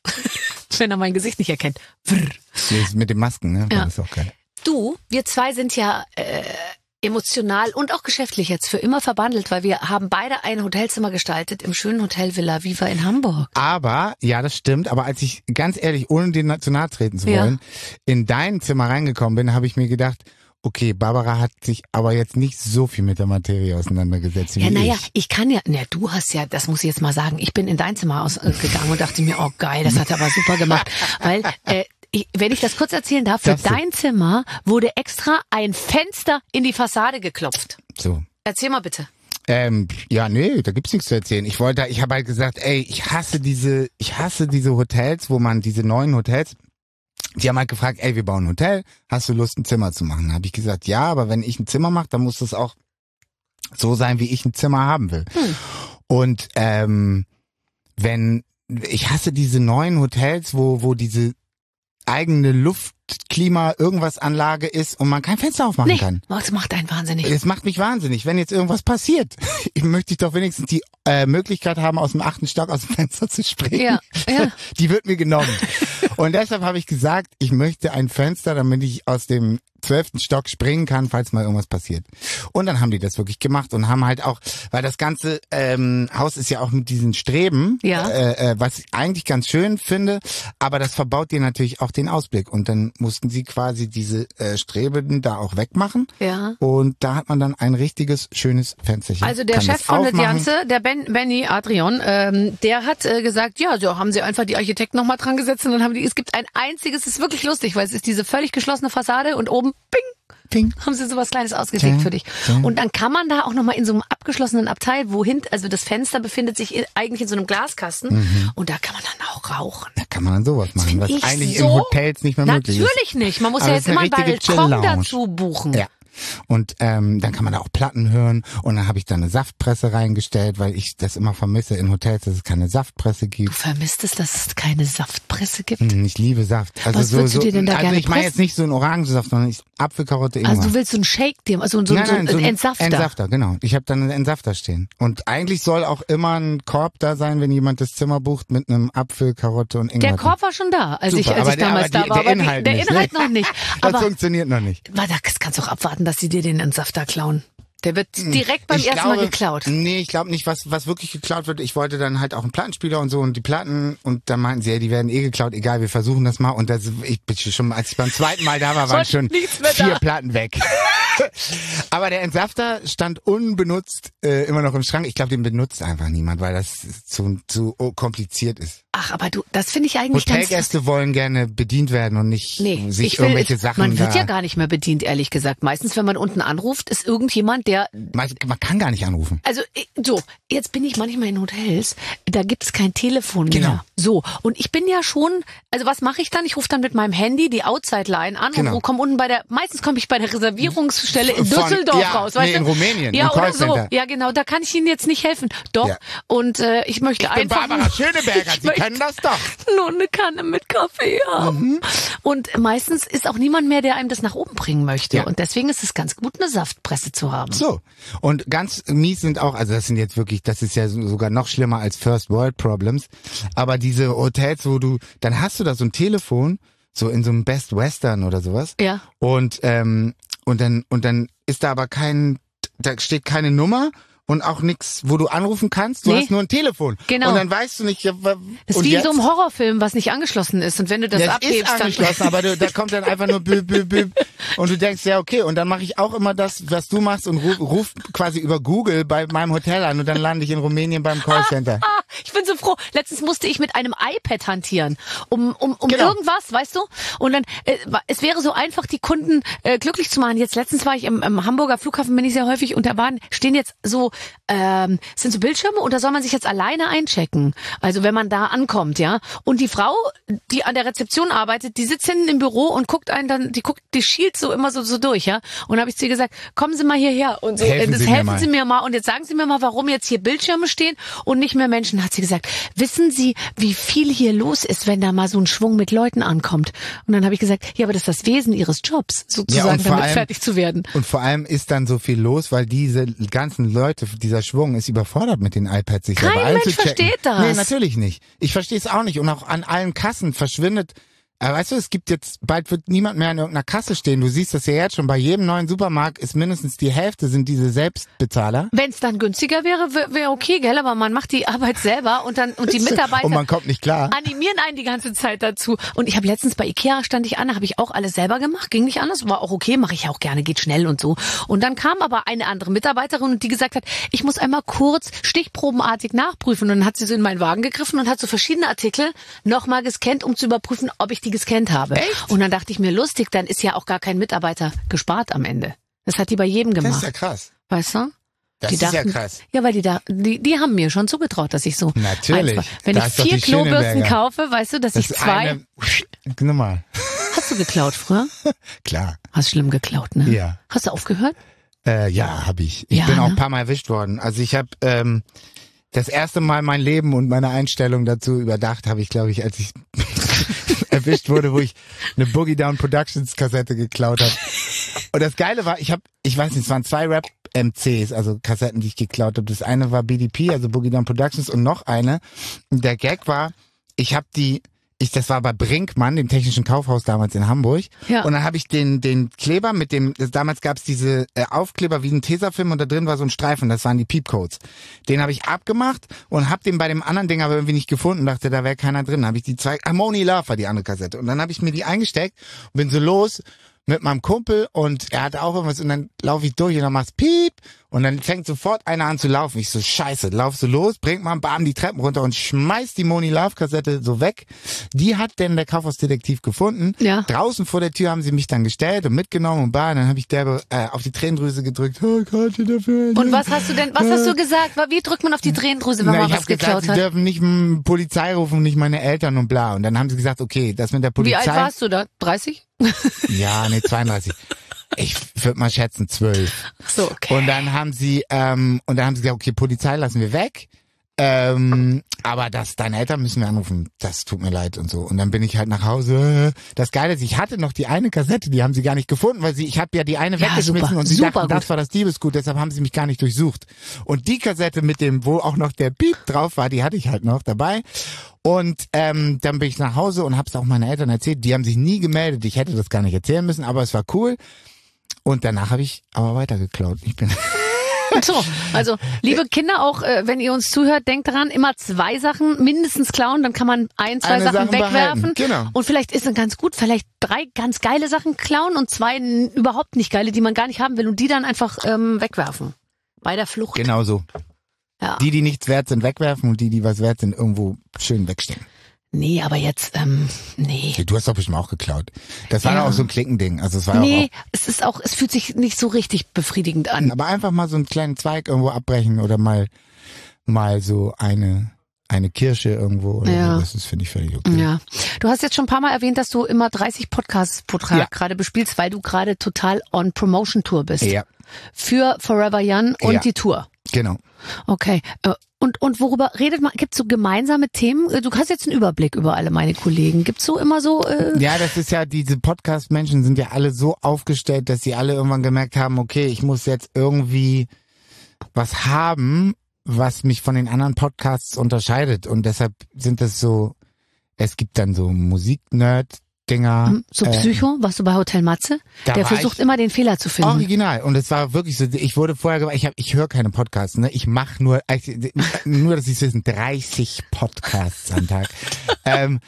Wenn er mein Gesicht nicht erkennt. Brr. Das mit den Masken, ne? Ja. Das ist auch geil. Du, wir zwei sind ja äh, emotional und auch geschäftlich jetzt für immer verbandelt, weil wir haben beide ein Hotelzimmer gestaltet im schönen Hotel Villa Viva in Hamburg. Aber, ja, das stimmt, aber als ich ganz ehrlich, ohne dir zu nahe treten zu Ja. wollen, in dein Zimmer reingekommen bin, habe ich mir gedacht, okay, Barbara hat sich aber jetzt nicht so viel mit der Materie auseinandergesetzt wie Ja, naja, ich. ich kann ja, na, du hast ja, das muss ich jetzt mal sagen, ich bin in dein Zimmer ausgegangen und dachte mir, oh geil, das hat er aber super gemacht, weil, äh, ich, wenn ich das kurz erzählen darf, für Darfst du. dein Zimmer wurde extra ein Fenster in die Fassade geklopft. So. Erzähl mal bitte. Ähm, ja, nee, da gibt's nichts zu erzählen. Ich wollte, ich habe halt gesagt, ey, ich hasse diese, ich hasse diese Hotels, wo man diese neuen Hotels, die haben halt gefragt, ey, wir bauen ein Hotel, hast du Lust, ein Zimmer zu machen? Da habe ich gesagt, ja, aber wenn ich ein Zimmer mache, dann muss das auch so sein, wie ich ein Zimmer haben will. Hm. Und ähm, wenn, ich hasse diese neuen Hotels, wo wo diese eigene Luftklima irgendwas Anlage ist und man kein Fenster aufmachen Nee, kann. das macht einen wahnsinnig. Es macht mich wahnsinnig, wenn jetzt irgendwas passiert. Ich möchte ich doch wenigstens die äh, Möglichkeit haben, aus dem achten Stock aus dem Fenster zu springen. Ja, ja. Die wird mir genommen. Und deshalb habe ich gesagt, ich möchte ein Fenster, damit ich aus dem zwölften Stock springen kann, falls mal irgendwas passiert. Und dann haben die das wirklich gemacht und haben halt auch, weil das ganze ähm, Haus ist ja auch mit diesen Streben, Ja. äh, äh, was ich eigentlich ganz schön finde, aber das verbaut dir natürlich auch den Ausblick. Und dann mussten sie quasi diese äh, Streben da auch wegmachen. Ja. Und da hat man dann ein richtiges, schönes Fensterchen. Also der Kann Chef das von der aufmachen. Janze, der ben, Benny Adrian, ähm, der hat äh, gesagt, ja, so haben sie einfach die Architekten nochmal dran gesetzt und dann haben die, es gibt ein einziges, es ist wirklich lustig, weil es ist diese völlig geschlossene Fassade und oben, ping, Ping. haben sie sowas Kleines ausgelegt Ja, für dich. ja. Und dann kann man da auch nochmal in so einem abgeschlossenen Abteil, wohin, also das Fenster befindet sich in, eigentlich in so einem Glaskasten Mhm. und da kann man dann auch rauchen. Da kann man dann sowas machen, was ich eigentlich so in Hotels nicht mehr möglich ist. Natürlich nicht. Man muss Aber ja es jetzt ist eine immer einen richtige Balkon Chill-Lounge. dazu buchen. Ja. Und ähm, dann kann man da auch Platten hören und dann habe ich da eine Saftpresse reingestellt, weil ich das immer vermisse in Hotels, dass es keine Saftpresse Du gibt. vermisst es, dass es keine Saftpresse gibt? Hm, Ich liebe Saft. Also Was so, würdest du so, dir denn da also gerne ich meine pressen? jetzt nicht so einen Orangensaft, sondern ich, Apfelkarotte, Ingwer. Also du willst so einen Shake dir, also so, nein, so, nein, so so einen ein Entsafter. Entsafter, genau. Ich habe dann einen Entsafter stehen. Und eigentlich soll auch immer ein Korb da sein, wenn jemand das Zimmer bucht mit einem Apfel, Karotte und Ingwer. Der Korb war schon da, als ich, Super, als aber ich der- damals aber die- da war. der aber die- Inhalt der nicht, Inhalt ne? noch nicht. Das Aber funktioniert noch nicht. warte, das kannst du auch abwarten, dass sie dir den Entsafter klauen. Der wird direkt beim Ich ersten glaube, Mal geklaut. Nee, ich glaube nicht, was was wirklich geklaut wird. Ich wollte dann halt auch einen Plattenspieler und so und die Platten und dann meinten sie, ja, die werden eh geklaut, egal, wir versuchen das mal. Und das, ich bin schon, als ich beim zweiten Mal da war, waren Sonst schon nichts mehr vier da. Platten weg. Aber der Entsafter stand unbenutzt äh, immer noch im Schrank. Ich glaube, den benutzt einfach niemand, weil das zu, zu kompliziert ist. Ach, aber du, das finde ich eigentlich ganz... Hotelgäste wollen gerne bedient werden und nicht Nee, sich ich will, irgendwelche Sachen man wird da... ja gar nicht mehr bedient, ehrlich gesagt. Meistens, wenn man unten anruft, ist irgendjemand, der... man, man kann gar nicht anrufen. Also, ich- so, jetzt bin ich manchmal in Hotels, da gibt's kein Telefon Genau. mehr. So, und ich bin ja schon, also was mache ich dann? Ich rufe dann mit meinem Handy die Outside-Line an Genau. und komme unten bei der, meistens komme ich bei der Reservierungsstelle in Von- Düsseldorf ja, raus. nee, Weißt du? in Rumänien, Ja, im oder so. Callcenter. Ja, genau, da kann ich Ihnen jetzt nicht helfen. Doch, Ja. und äh, ich möchte Ich bin einfach Barbara Schöneberger, Ich Sie möchte können das doch. nur eine Kanne mit Kaffee haben. Mhm. Und meistens ist auch niemand mehr, der einem das nach oben bringen möchte. Ja. Und deswegen ist es ganz gut, eine Saftpresse zu haben. So. Und ganz mies sind auch, also das sind jetzt wirklich, das ist ja so- sogar noch schlimmer als First World Problems. Aber diese Hotels, wo du, dann hast du da so ein Telefon, so in so einem Best Western oder sowas. Ja. Und, ähm, und dann, und dann ist da aber kein, da steht keine Nummer. Und auch nix, wo du anrufen kannst. Du Nee. hast nur ein Telefon. Genau. Und dann weißt du nicht, ja, wa- Das ist und wie jetzt? in so einem Horrorfilm, was nicht angeschlossen ist. Und wenn du das Ja, es abhebst, ist angeschlossen, aber du, da kommt dann einfach nur bü, bü, bü. Und du denkst, ja, okay. Und dann mache ich auch immer das, was du machst und ruf, ruf quasi über Google bei meinem Hotel an und dann lande ich in Rumänien beim Callcenter. Ah, ich bin so froh. Letztens musste ich mit einem iPad hantieren, um um um Genau. irgendwas, weißt du? Und dann äh, wa- es wäre so einfach, die Kunden äh, glücklich zu machen. Jetzt letztens war ich im, im Hamburger Flughafen, bin ich sehr häufig, und da waren stehen jetzt so ähm, sind so Bildschirme und da soll man sich jetzt alleine einchecken. Also wenn man da ankommt, ja. Und die Frau, die an der Rezeption arbeitet, die sitzt hinten im Büro und guckt einen dann, die guckt, die schielt so immer so so durch, ja. Und habe ich zu ihr gesagt, kommen Sie mal hierher und so, Helfen äh, das Sie mir helfen mal. Sie mir mal und jetzt sagen Sie mir mal, warum jetzt hier Bildschirme stehen und nicht mehr Menschen, hat sie gesagt. Wissen Sie, wie viel hier los ist, wenn da mal so ein Schwung mit Leuten ankommt? Und dann habe ich gesagt, ja, aber das ist das Wesen Ihres Jobs, sozusagen, und vor damit allem- fertig zu werden. Und vor allem ist dann so viel los, weil diese ganzen Leute, dieser Schwung ist überfordert mit den iPads, sich Kein selber Mensch einzuchecken. versteht das. Nee, natürlich nicht. Ich verstehe es auch nicht. Und auch an allen Kassen verschwindet. Aber weißt du, es gibt jetzt, bald wird niemand mehr an irgendeiner Kasse stehen. Du siehst das ja jetzt schon, bei jedem neuen Supermarkt ist mindestens die Hälfte sind diese Selbstbezahler. Wenn es dann günstiger wäre, wäre wär okay, gell? Aber man macht die Arbeit selber und dann und die Mitarbeiter Und man kommt nicht klar. animieren einen die ganze Zeit dazu. Und ich habe letztens bei Ikea stand ich an, da habe ich auch alles selber gemacht, ging nicht anders, war auch okay, mache ich auch gerne, geht schnell und so. Und dann kam aber eine andere Mitarbeiterin und die gesagt hat, ich muss einmal kurz stichprobenartig nachprüfen. Und dann hat sie so in meinen Wagen gegriffen und hat so verschiedene Artikel nochmal gescannt, um zu überprüfen, ob ich die gescannt habe. Echt? Und dann dachte ich mir, lustig, dann ist ja auch gar kein Mitarbeiter gespart am Ende. Das hat die bei jedem Das gemacht. ist ja krass. Weißt du? Das die ist ja dachten, krass. Ja, weil die da, die, die haben mir schon zugetraut, dass ich so. Natürlich. eins war. Wenn Da ich ist doch vier die Klobürsten Schöneberger. kaufe, weißt du, dass Das ich ist zwei. eine, normal. Hast du geklaut früher? Klar. Hast schlimm geklaut, ne? Ja. Hast du aufgehört? Äh, ja, habe ich. Ich Ja, bin auch ne? ein paar Mal erwischt worden. Also ich habe ähm, das erste Mal mein Leben und meine Einstellung dazu überdacht, habe ich, glaube ich, als ich erwischt wurde, wo ich eine Boogie Down Productions Kassette geklaut habe. Und das Geile war, ich habe, ich weiß nicht, es waren zwei Rap M Cs, also Kassetten, die ich geklaut habe. Das eine war B D P, also Boogie Down Productions, und noch eine. Und der Gag war, ich habe die ich, das war bei Brinkmann, dem Technischen Kaufhaus damals in Hamburg. Ja. Und dann habe ich den den Kleber mit dem, damals gab's diese äh, Aufkleber wie ein Tesafilm und da drin war so ein Streifen, das waren die Piepcodes. Den habe ich abgemacht und habe den bei dem anderen Ding aber irgendwie nicht gefunden, dachte, da wäre keiner drin. Dann habe ich die zwei, Harmony Love war die andere Kassette. Und dann habe ich mir die eingesteckt und bin so los mit meinem Kumpel und er hatte auch irgendwas und dann laufe ich durch und dann macht's Piep und dann fängt sofort einer an zu laufen. Ich so, scheiße, lauf so los, bringt mal bam die Treppen runter und schmeißt die Moni Love Kassette so weg. Die hat denn der Kaufhausdetektiv gefunden. Ja. Draußen vor der Tür haben sie mich dann gestellt und mitgenommen und bam, dann habe ich derbe äh, auf die Tränendrüse gedrückt. Oh Gott, dafür. Und was hast du denn, was hast du gesagt? Wie drückt man auf die Tränendrüse, wenn Na, man ich was hab gesagt, geklaut sie hat? dürfen nicht m, Polizei rufen, nicht meine Eltern und bla. Und dann haben sie gesagt, okay, das mit der Polizei. Wie alt warst du da? dreißig? Ja, nee, zweiunddreißig. Ich würde mal schätzen zwölf. Ach so, okay. Und dann haben sie, ähm, und dann haben sie gesagt, okay, Polizei lassen wir weg. Ähm, aber das, deine Eltern müssen wir anrufen. Das tut mir leid und so. Und dann bin ich halt nach Hause. Das Geile ist, ich hatte noch die eine Kassette, die haben sie gar nicht gefunden, weil sie, ich habe ja die eine Ja, weggeschmissen super, und sie super dachten, gut. das war das Diebesgut, deshalb haben sie mich gar nicht durchsucht. Und die Kassette mit dem, wo auch noch der Piep drauf war, die hatte ich halt noch dabei. Und ähm, dann bin ich nach Hause und habe es auch meinen Eltern erzählt. Die haben sich nie gemeldet. Ich hätte das gar nicht erzählen müssen, aber es war cool. Und danach habe ich aber weitergeklaut. Ich bin So, also liebe Kinder, auch äh, wenn ihr uns zuhört, denkt daran, immer zwei Sachen mindestens klauen, dann kann man ein, zwei Eine Sachen Sache wegwerfen. behalten, genau. Und vielleicht ist es ganz gut, vielleicht drei ganz geile Sachen klauen und zwei n- überhaupt nicht geile, die man gar nicht haben will und die dann einfach ähm, wegwerfen. Bei der Flucht. genau so. Ja. Die, die nichts wert sind, wegwerfen und die, die was wert sind, irgendwo schön wegstecken. Nee, aber jetzt, ähm, nee. Du hast doch bestimmt auch geklaut. Das war Ja. ja auch so ein Klickending. Also es war Nee, auch, es ist auch, es fühlt sich nicht so richtig befriedigend an. aber einfach mal so einen kleinen Zweig irgendwo abbrechen oder mal, mal so eine, eine Kirsche irgendwo oder Ja. so. Das ist, finde ich, völlig okay. Ja. Du hast jetzt schon ein paar Mal erwähnt, dass du immer dreißig Podcasts pro Tag Ja. gerade bespielst, weil du gerade total on Promotion Tour bist. Ja, Für Forever Young und Ja. die Tour. genau. Okay. Äh, Und, und worüber redet man? Gibt es so gemeinsame Themen? Du hast jetzt einen Überblick über alle meine Kollegen. Gibt es so immer so... Äh Ja, das ist ja, diese Podcast-Menschen sind ja alle so aufgestellt, dass sie alle irgendwann gemerkt haben, okay, ich muss jetzt irgendwie was haben, was mich von den anderen Podcasts unterscheidet. Und deshalb sind das so, es gibt dann so Musik-Nerd-Dinger. hm, so Psycho? Warst du bei Hotel Matze? da Der war versucht ich- immer den Fehler zu finden. Original. Und es war wirklich so, ich wurde vorher, ge- ich hab, ich höre keine Podcasts, ne? Ich mache nur, ich, nur, dass Sie es wissen, dreißig Podcasts am Tag. ähm,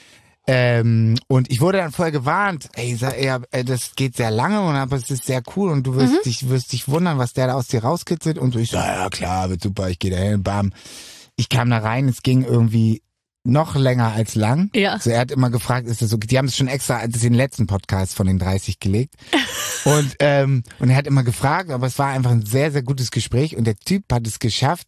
ähm, und ich wurde dann vorher gewarnt, ey, sag, ja, äh, das geht sehr lange und aber es ist sehr cool und du wirst Mhm. dich, wirst dich wundern, was der da aus dir rauskitzelt. Und so, ich so, ja klar, wird super, ich gehe da hin, bam. Ich kam da rein, es ging irgendwie noch länger als lang. Ja. Also er hat immer gefragt, ist das okay? Die haben es schon extra als den letzten Podcast von den dreißig gelegt. Und, ähm, und er hat immer gefragt, aber es war einfach ein sehr, sehr gutes Gespräch und der Typ hat es geschafft.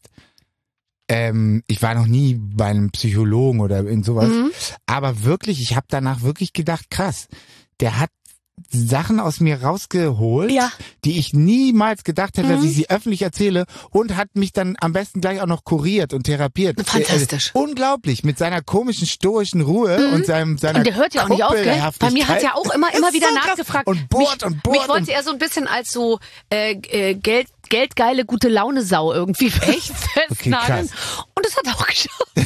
Ähm, ich war noch nie bei einem Psychologen oder in sowas, Mhm. aber wirklich, ich habe danach wirklich gedacht, krass, der hat Sachen aus mir rausgeholt, Ja. die ich niemals gedacht hätte, dass Mhm. ich sie öffentlich erzähle und hat mich dann am besten gleich auch noch kuriert und therapiert. Fantastisch. Äh, äh, unglaublich, mit seiner komischen stoischen Ruhe und seinem seiner Mhm. Und der hört ja auch nicht auf, gell? Bei mir hat Kumpelhaftigkeit. er auch immer, Das immer ist wieder so krass. nachgefragt. Und bohrt mich, und bohrt Mich wollte und- er so ein bisschen als so äh, äh, Geld, geldgeile, gute Laune-Sau irgendwie echt festnageln. krass. Und das hat er auch geschafft.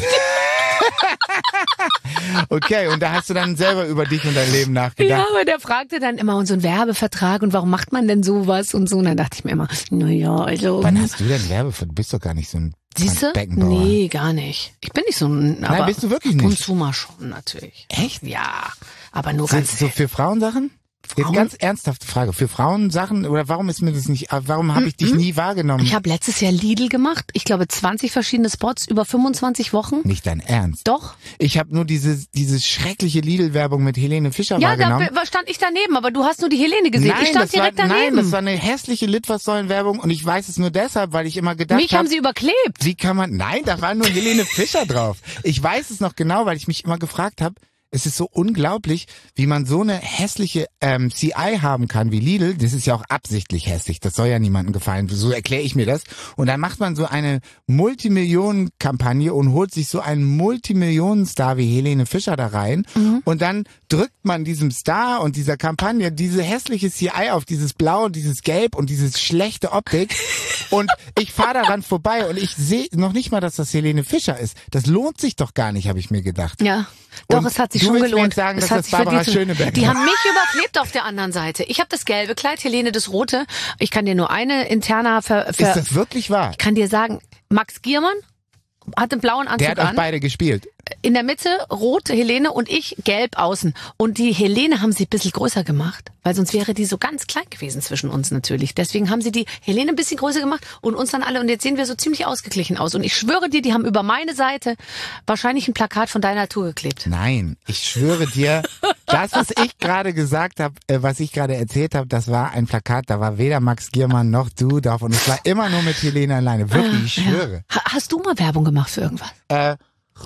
Okay, und da hast du dann selber über dich und dein Leben nachgedacht. Ja, aber der fragte dann immer und so ein Werbevertrag und warum macht man denn sowas und so. Und dann dachte ich mir immer, naja, also... Wann hast du denn Werbevertrag? Du bist doch gar nicht so ein Siehst du? Frank Beckenbauer. Nee, gar nicht. Ich bin nicht so ein... Aber bist du wirklich ab und nicht? zu mal schon, natürlich. Echt? Ja, aber nur Sind ganz... so für Frauensachen? Jetzt Frauen? ganz ernsthafte Frage. Für Frauensachen oder warum ist mir das nicht, warum habe ich dich nie wahrgenommen? Ich habe letztes Jahr Lidl gemacht. Ich glaube zwanzig verschiedene Spots über fünfundzwanzig Wochen. Nicht dein Ernst. Doch. Ich habe nur diese diese schreckliche Lidl-Werbung mit Helene Fischer Ja, da wahrgenommen. w- stand ich daneben, aber du hast nur die Helene gesehen. ich stand das war, direkt daneben. nein, das war eine hässliche Litfaßsäulen-Werbung und ich weiß es nur deshalb, weil ich immer gedacht Mich habe, haben sie überklebt. wie kann man, nein, da war nur Helene Fischer drauf. Ich weiß es noch genau, weil ich mich immer gefragt habe, es ist so unglaublich, wie man so eine hässliche ähm, C I haben kann wie Lidl. Das ist ja auch absichtlich hässlich. Das soll ja niemandem gefallen. So erkläre ich mir das. Und dann macht man so eine Multimillionen-Kampagne und holt sich so einen Multimillionen-Star wie Helene Fischer da rein. Mhm. Und dann drückt man diesem Star und dieser Kampagne diese hässliche C I auf, dieses Blau und dieses Gelb und diese schlechte Optik. Und ich fahre daran vorbei und ich sehe noch nicht mal, dass das Helene Fischer ist. Das lohnt sich doch gar nicht, habe ich mir gedacht. Ja, doch, Und es hat sich du schon willst mir gelohnt. jetzt sagen, Es dass hat das sich für Barbara die- Schöneberger Die war. haben mich überklebt auf der anderen Seite. Ich habe das gelbe Kleid, Helene das rote. Ich kann dir nur eine interner ver, Ist ver das wirklich wahr? Ich kann dir sagen, Max Giermann hat den blauen Anzug Der hat auch an. beide gespielt. In der Mitte rot Helene und ich gelb außen. Und die Helene haben sie ein bisschen größer gemacht, weil sonst wäre die so ganz klein gewesen zwischen uns natürlich. Deswegen haben sie die Helene ein bisschen größer gemacht und uns dann alle. Und jetzt sehen wir so ziemlich ausgeglichen aus. Und ich schwöre dir, die haben über meine Seite wahrscheinlich ein Plakat von deiner Tour geklebt. Nein, ich schwöre dir, das, was ich gerade gesagt habe, äh, was ich gerade erzählt habe, das war ein Plakat, da war weder Max Giermann noch du drauf und es war immer nur mit Helene alleine. Wirklich, ich schwöre. Ha- Hast du mal Werbung gemacht für irgendwas? Äh,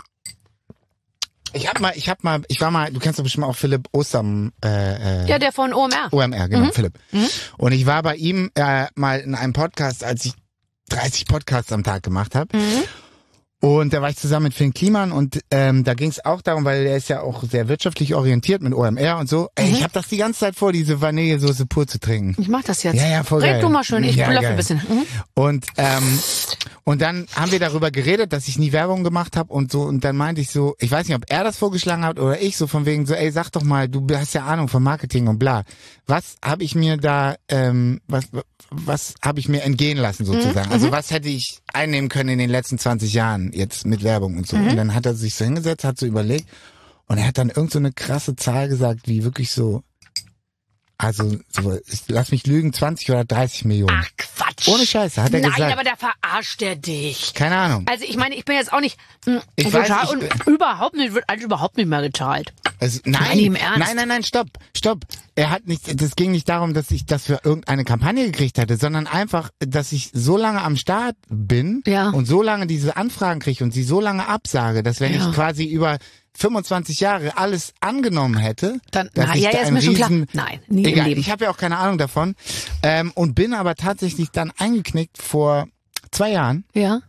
ich hab mal, ich hab mal, ich war mal, du kennst doch bestimmt auch Philipp Ostern, äh, äh, Ja, der von O M R. O M R, genau, Mhm. Philipp. Und ich war bei ihm äh, mal in einem Podcast, als ich dreißig Podcasts am Tag gemacht habe. Mhm. Und da war ich zusammen mit Finn Kliman und ähm, da ging es auch darum, weil er ist ja auch sehr wirtschaftlich orientiert mit O M R und so. Ey, ich habe das die ganze Zeit vor, diese Vanillesoße pur zu trinken. Ich mach das jetzt. Ja, ja, voll Red geil. du mal schön, ich Ja, blöffe geil. ein bisschen. Mhm. Und ähm, und dann haben wir darüber geredet, dass ich nie Werbung gemacht habe und so. Und dann meinte ich so, ich weiß nicht, ob er das vorgeschlagen hat oder ich, so von wegen so, ey, sag doch mal, du hast ja Ahnung von Marketing und bla. Was habe ich mir da, ähm, was was habe ich mir entgehen lassen sozusagen? Also was hätte ich einnehmen können in den letzten zwanzig Jahren jetzt mit Werbung und so? Und dann hat er sich so hingesetzt, hat so überlegt und er hat dann irgend so eine krasse Zahl gesagt, wie wirklich so, also so, ich, lass mich lügen, zwanzig oder dreißig Millionen. Ach Quatsch. Ohne Scheiße, hat er Nein, gesagt. aber da verarscht er dich. Keine Ahnung. Also ich meine, ich bin jetzt auch nicht mh, Ich total weiß, ich und überhaupt nicht, wird eigentlich überhaupt nicht mehr gezahlt. Also, Nein, nein, im Ernst? nein, nein, nein, stopp, stopp. Er hat nicht, das ging nicht darum, dass ich das für irgendeine Kampagne gekriegt hätte, sondern einfach, dass ich so lange am Start bin Ja. und so lange diese Anfragen kriege und sie so lange absage, dass wenn Ja. ich quasi über fünfundzwanzig Jahre alles angenommen hätte, Dann- dass na, ich ja, da ja, ist ein mir schon klar. riesen, Nein, nie im egal, Leben. ich habe ja auch keine Ahnung davon ähm, und bin aber tatsächlich dann eingeknickt vor zwei Jahren, Ja.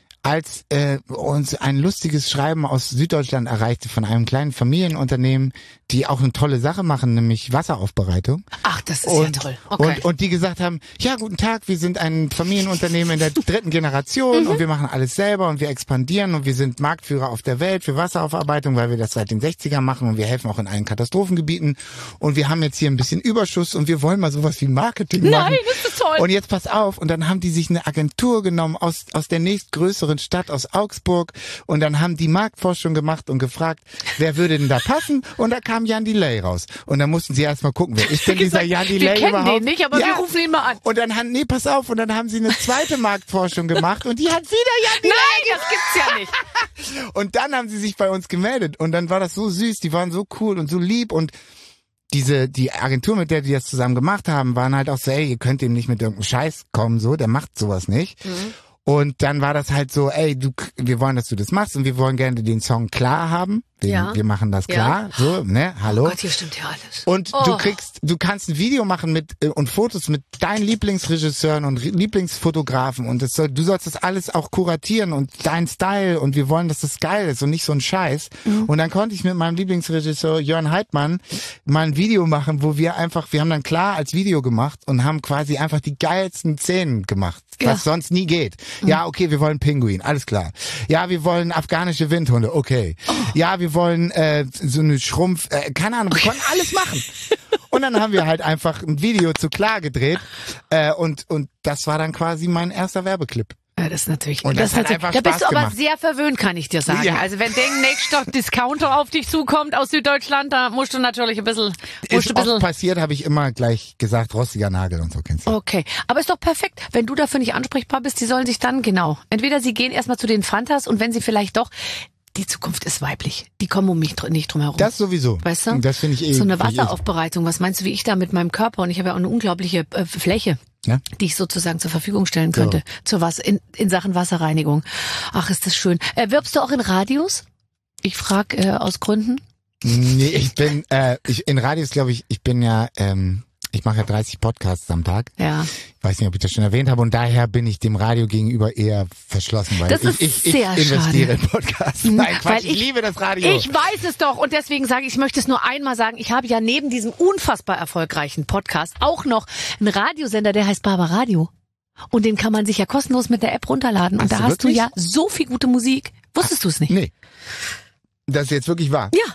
als äh, uns ein lustiges Schreiben aus Süddeutschland erreichte von einem kleinen Familienunternehmen, die auch eine tolle Sache machen, nämlich Wasseraufbereitung. Ach, das ist Und, ja toll. Okay. und, und die gesagt haben, ja, guten Tag, wir sind ein Familienunternehmen in der dritten Generation Mhm. und wir machen alles selber und wir expandieren und wir sind Marktführer auf der Welt für Wasseraufarbeitung, weil wir das seit den sechzigern machen und wir helfen auch in allen Katastrophengebieten und wir haben jetzt hier ein bisschen Überschuss und wir wollen mal sowas wie Marketing machen. Nein, das ist toll. Und jetzt pass auf, und dann haben die sich eine Agentur genommen aus, aus der nächstgrößeren Stadt, aus Augsburg, und dann haben die Marktforschung gemacht und gefragt, wer würde denn da passen? Und da kam Jan Delay raus. Und dann mussten sie erstmal gucken, wer ist denn dieser Jan Delay wir kennen überhaupt? den nicht, aber wir rufen ihn mal an. Und dann haben, nee, pass auf, und dann haben sie eine zweite Marktforschung gemacht und die hat wieder Jan Delay. Nein, das gibt's ja nicht. Und dann haben sie sich bei uns gemeldet und dann war das so süß, die waren so cool und so lieb und diese, die Agentur, mit der die das zusammen gemacht haben, waren halt auch so, ey, ihr könnt ihm nicht mit irgendeinem Scheiß kommen, so, der macht sowas nicht. Mhm. Und dann war das halt so, ey, du, wir wollen, dass du das machst und wir wollen gerne den Song klar haben. Wir, Ja. wir machen das Ja. klar, so, ne, hallo. Oh Gott, hier stimmt ja alles. Und Oh. du kriegst, du kannst ein Video machen mit äh, und Fotos mit deinen Lieblingsregisseuren und Re- Lieblingsfotografen und das soll, du sollst das alles auch kuratieren und dein Style und wir wollen, dass das geil ist und nicht so ein Scheiß. Mhm. Und dann konnte ich mit meinem Lieblingsregisseur Jörn Heidmann mal ein Video machen, wo wir einfach, wir haben dann klar als Video gemacht und haben quasi einfach die geilsten Szenen gemacht, Ja. was sonst nie geht. Ja, okay, wir wollen Pinguin, alles klar. Ja, wir wollen afghanische Windhunde, okay. Ja, wir wollen äh, so eine Schrumpf, äh, keine Ahnung, wir konnten alles machen. Und dann haben wir halt einfach ein Video zu klar gedreht äh, und und das war dann quasi mein erster Werbeclip. Ja, das ist natürlich. Und das ist hat natürlich einfach da bist Spaß du aber gemacht. sehr verwöhnt, kann ich dir sagen. Ja. Also wenn der nächste Discounter auf dich zukommt aus Süddeutschland, da musst du natürlich ein bisschen, musst Ist du ein oft bisschen. passiert, habe ich immer gleich gesagt, rostiger Nagel und so kennst du. Okay, aber ist doch perfekt. Wenn du dafür nicht ansprechbar bist, die sollen sich dann, genau. Entweder sie gehen erstmal zu den Fantas und wenn sie vielleicht doch, die Zukunft ist weiblich. Die kommen um mich dr- nicht drum herum. Das sowieso. Weißt du? Das finde ich eh. So eine finde ich eh- Wasseraufbereitung. Was meinst du, wie ich da mit meinem Körper, und ich habe ja auch eine unglaubliche äh, Fläche, Ja? die ich sozusagen zur Verfügung stellen könnte, zur Wasser, in, in Sachen Wasserreinigung. Ach, ist das schön. Äh, wirbst du auch in Radios? Ich frage äh, aus Gründen. Nee, ich bin, äh, ich, in Radios glaube ich, ich bin ja, ähm, ich mache ja dreißig Podcasts am Tag. Ja. Ich weiß nicht, ob ich das schon erwähnt habe und daher bin ich dem Radio gegenüber eher verschlossen, weil Das ich, ist ich, ich sehr investiere schade. in Podcasts. Nein, Quatsch, Weil ich, ich- liebe das Radio. Ich weiß es doch und deswegen sage ich, ich möchte es nur einmal sagen, ich habe ja neben diesem unfassbar erfolgreichen Podcast auch noch einen Radiosender, der heißt Barbara Radio. Und den kann man sich ja kostenlos mit der App runterladen. Und Hast da du hast wirklich? du ja so viel gute Musik. Wusstest du es nicht? Nee. Das ist jetzt wirklich wahr. Ja.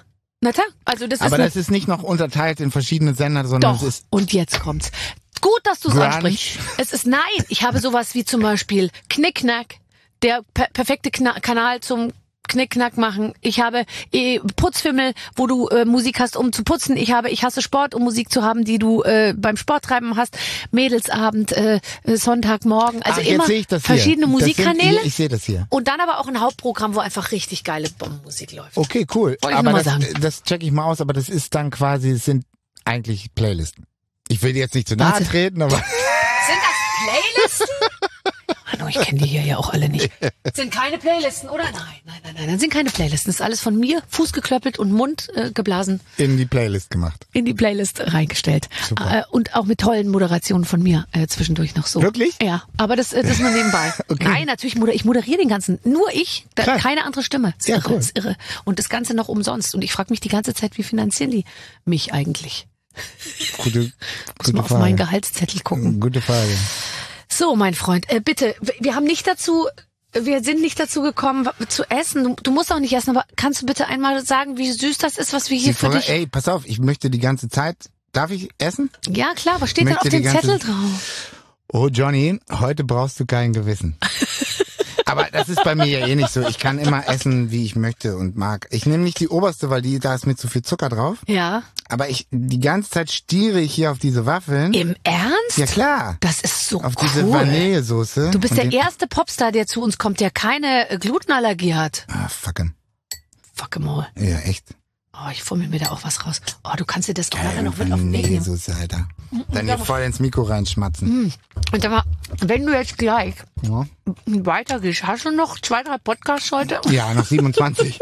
Na klar, also das Aber ist... das ist nicht noch unterteilt in verschiedene Sender, sondern Doch, es ist... und jetzt kommt's. Gut, dass du es Grunge. ansprichst. Es ist, nein, ich habe sowas wie zum Beispiel Knickknack, der per perfekte Kna Kanal zum Knickknack machen. Ich habe äh, Putzfimmel, wo du äh, Musik hast, um zu putzen. Ich habe Ich hasse Sport, um Musik zu haben, die du äh, beim Sporttreiben hast. Mädelsabend, äh, Sonntagmorgen. Also Ach, jetzt immer sehe ich das hier. verschiedene Das Musikkanäle. Sind, ich sehe das hier. Und dann aber auch ein Hauptprogramm, wo einfach richtig geile Bombenmusik läuft. Okay, cool. Wollte ich Aber nur mal das, sagen. das check ich mal aus, aber das ist dann quasi, es sind eigentlich Playlisten. Ich will dir jetzt nicht zu nahe Warte. treten, aber... Sind das Playlisten? Hallo, ich kenne die hier ja auch alle nicht. Sind keine Playlisten, oder? Nein, nein, nein, nein, dann sind keine Playlisten. Das ist alles von mir, Fuß geklöppelt und Mund äh, geblasen, in die Playlist gemacht. in die Playlist reingestellt. Super. Äh, und auch mit tollen Moderationen von mir äh, zwischendurch noch so. Wirklich? Ja, aber das, äh, das nur nebenbei. Okay. Nein, natürlich, moder ich moderiere den ganzen. Nur ich, da, Krass. keine andere Stimme. Ist Ja, irre, cool. ist irre. Und das Ganze noch umsonst. Und ich frage mich die ganze Zeit, wie finanzieren die mich eigentlich? Gute, Muss gute mal auf meinen Frage. Gehaltszettel gucken. Gute Frage. So, mein Freund, äh, bitte, w- wir haben nicht dazu, wir sind nicht dazu gekommen w- zu essen. Du, du musst auch nicht essen, aber kannst du bitte einmal sagen, wie süß das ist, was wir hier Die für Frage, dich... ey, pass auf, ich möchte die ganze Zeit... Darf ich essen? Ja, klar, was steht denn möchte auf dem die ganze- Zettel drauf? Oh Johnny, heute brauchst du kein Gewissen. Aber das ist bei mir ja eh nicht so. Ich kann immer essen, wie ich möchte und mag. Ich nehme nicht die oberste, weil die da ist mit zu viel Zucker drauf. Ja. Aber ich die ganze Zeit stiere ich hier auf diese Waffeln. Im Ernst? Ja klar. Das ist so Auf cool. diese Vanillesoße. Du bist Und der den- erste Popstar, der zu uns kommt, der keine äh, Glutenallergie hat. Ah, fuck 'em. Fuck 'em all. Ja, echt. Oh, ich fummel mir da auch was raus. Oh, du kannst dir das auch nachher Geil, noch mit auf den Weg nehmen. Vanillesoße, Alter. Dann hier voll ins Mikro reinschmatzen. Und sag mal, wenn du jetzt gleich Ja. weitergehst, hast du noch zwei, drei Podcasts heute? Ja, noch siebenundzwanzig.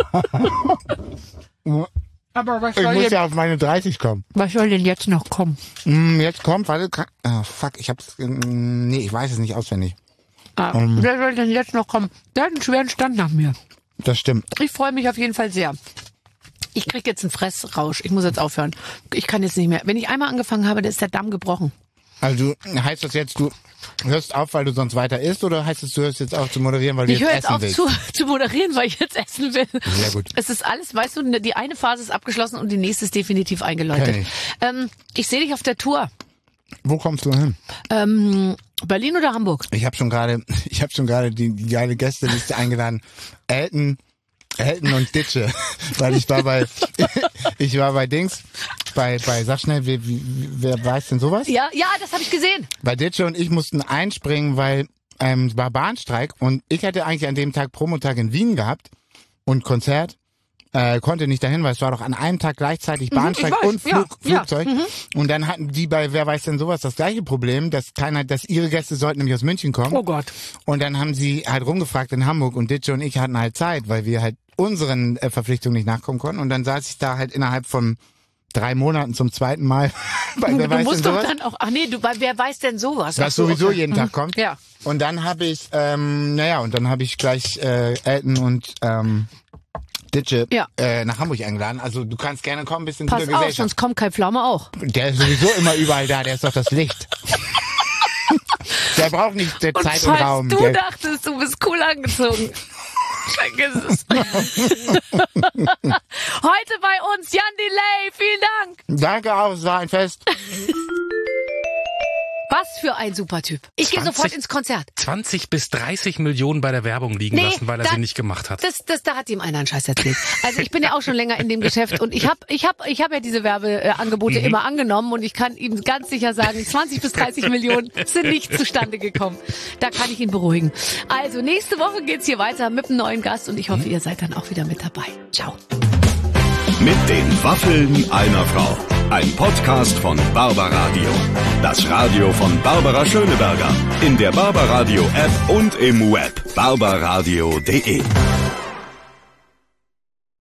Aber was Ich soll, muss denn, ja auf meine dreißig kommen. was soll denn jetzt noch kommen? Hm, jetzt kommt, warte, kann, ah, fuck, ich hab's, ähm, nee, ich weiß es nicht auswendig. Ah, Um. wer soll denn jetzt noch kommen? Der hat einen schweren Stand nach mir. Das stimmt. Ich freue mich auf jeden Fall sehr. Ich krieg jetzt einen Fressrausch. Ich muss jetzt aufhören. Ich kann jetzt nicht mehr. Wenn ich einmal angefangen habe, dann ist der Damm gebrochen. Also, heißt das jetzt, du hörst auf, weil du sonst weiter isst, oder heißt es, du hörst jetzt auf zu moderieren, weil du Ich jetzt höre jetzt essen auf willst? zu, zu moderieren, weil ich jetzt essen will. Sehr gut. Es ist alles, weißt du, die eine Phase ist abgeschlossen und die nächste ist definitiv eingeläutet. Kenn ich. Ähm, ich sehe dich auf der Tour. Wo kommst du hin? Ähm, Berlin oder Hamburg? Ich habe schon gerade, ich habe schon gerade die, die geile Gästeliste eingeladen. Elton, Elton und Ditsche, weil ich war bei, ich war bei Dings, bei, bei, sag schnell, wer, wie- wer weiß denn sowas? Ja, ja, das habe ich gesehen. Bei Ditsche und ich mussten einspringen, weil ähm, es war Bahnstreik und ich hätte eigentlich an dem Tag Promotag in Wien gehabt und Konzert. Äh, konnte nicht dahin, weil es war doch an einem Tag gleichzeitig Bahnstreik ich weiß, und ja, Flug, ja, Flugzeug. Und dann hatten die bei Wer weiß denn sowas das gleiche Problem, dass keiner, dass ihre Gäste sollten nämlich aus München kommen. Oh Gott. Und dann haben sie halt rumgefragt in Hamburg und Ditsche und ich hatten halt Zeit, weil wir halt unseren äh, Verpflichtungen nicht nachkommen konnten. Und dann saß ich da halt innerhalb von drei Monaten zum zweiten Mal bei Wer Du weiß denn musst doch sowas. dann auch, ach nee, du, bei wer weiß denn sowas? Ach Was so, sowieso okay. jeden Mhm. Tag kommt. Ja. Und dann habe ich, ähm, naja, und dann habe ich gleich äh, Elton und ähm, Ditsche Ja. äh, nach Hamburg eingeladen. Also du kannst gerne kommen, bisschen Pass guter auf, Gesellschaft. sonst kommt Kai Pflaume auch. Der ist sowieso immer überall da, der ist doch das Licht. Der braucht nicht der Und Zeit und falls Raum. du Der, dachtest, du bist cool angezogen. Vergiss es. Heute bei uns Jan Delay, vielen Dank. danke auch, es war ein Fest. Was für ein super Typ. Ich gehe zwanzig sofort ins Konzert. zwanzig bis dreißig Millionen bei der Werbung liegen Nee, lassen, weil er da- sie nicht gemacht hat. Das, das, da hat ihm einer einen Scheiß erzählt. Also ich bin ja auch schon länger in dem Geschäft und ich habe ich hab, ich hab ja diese Werbeangebote immer angenommen und ich kann ihm ganz sicher sagen, zwanzig bis dreißig Millionen sind nicht zustande gekommen. Da kann ich ihn beruhigen. Also nächste Woche geht's hier weiter mit einem neuen Gast und ich hoffe, ihr seid dann auch wieder mit dabei. Ciao. Mit den Waffeln einer Frau. Ein Podcast von Barbaradio. Das Radio von Barbara Schöneberger. In der Barbaradio App und im Web barbaradio punkt de.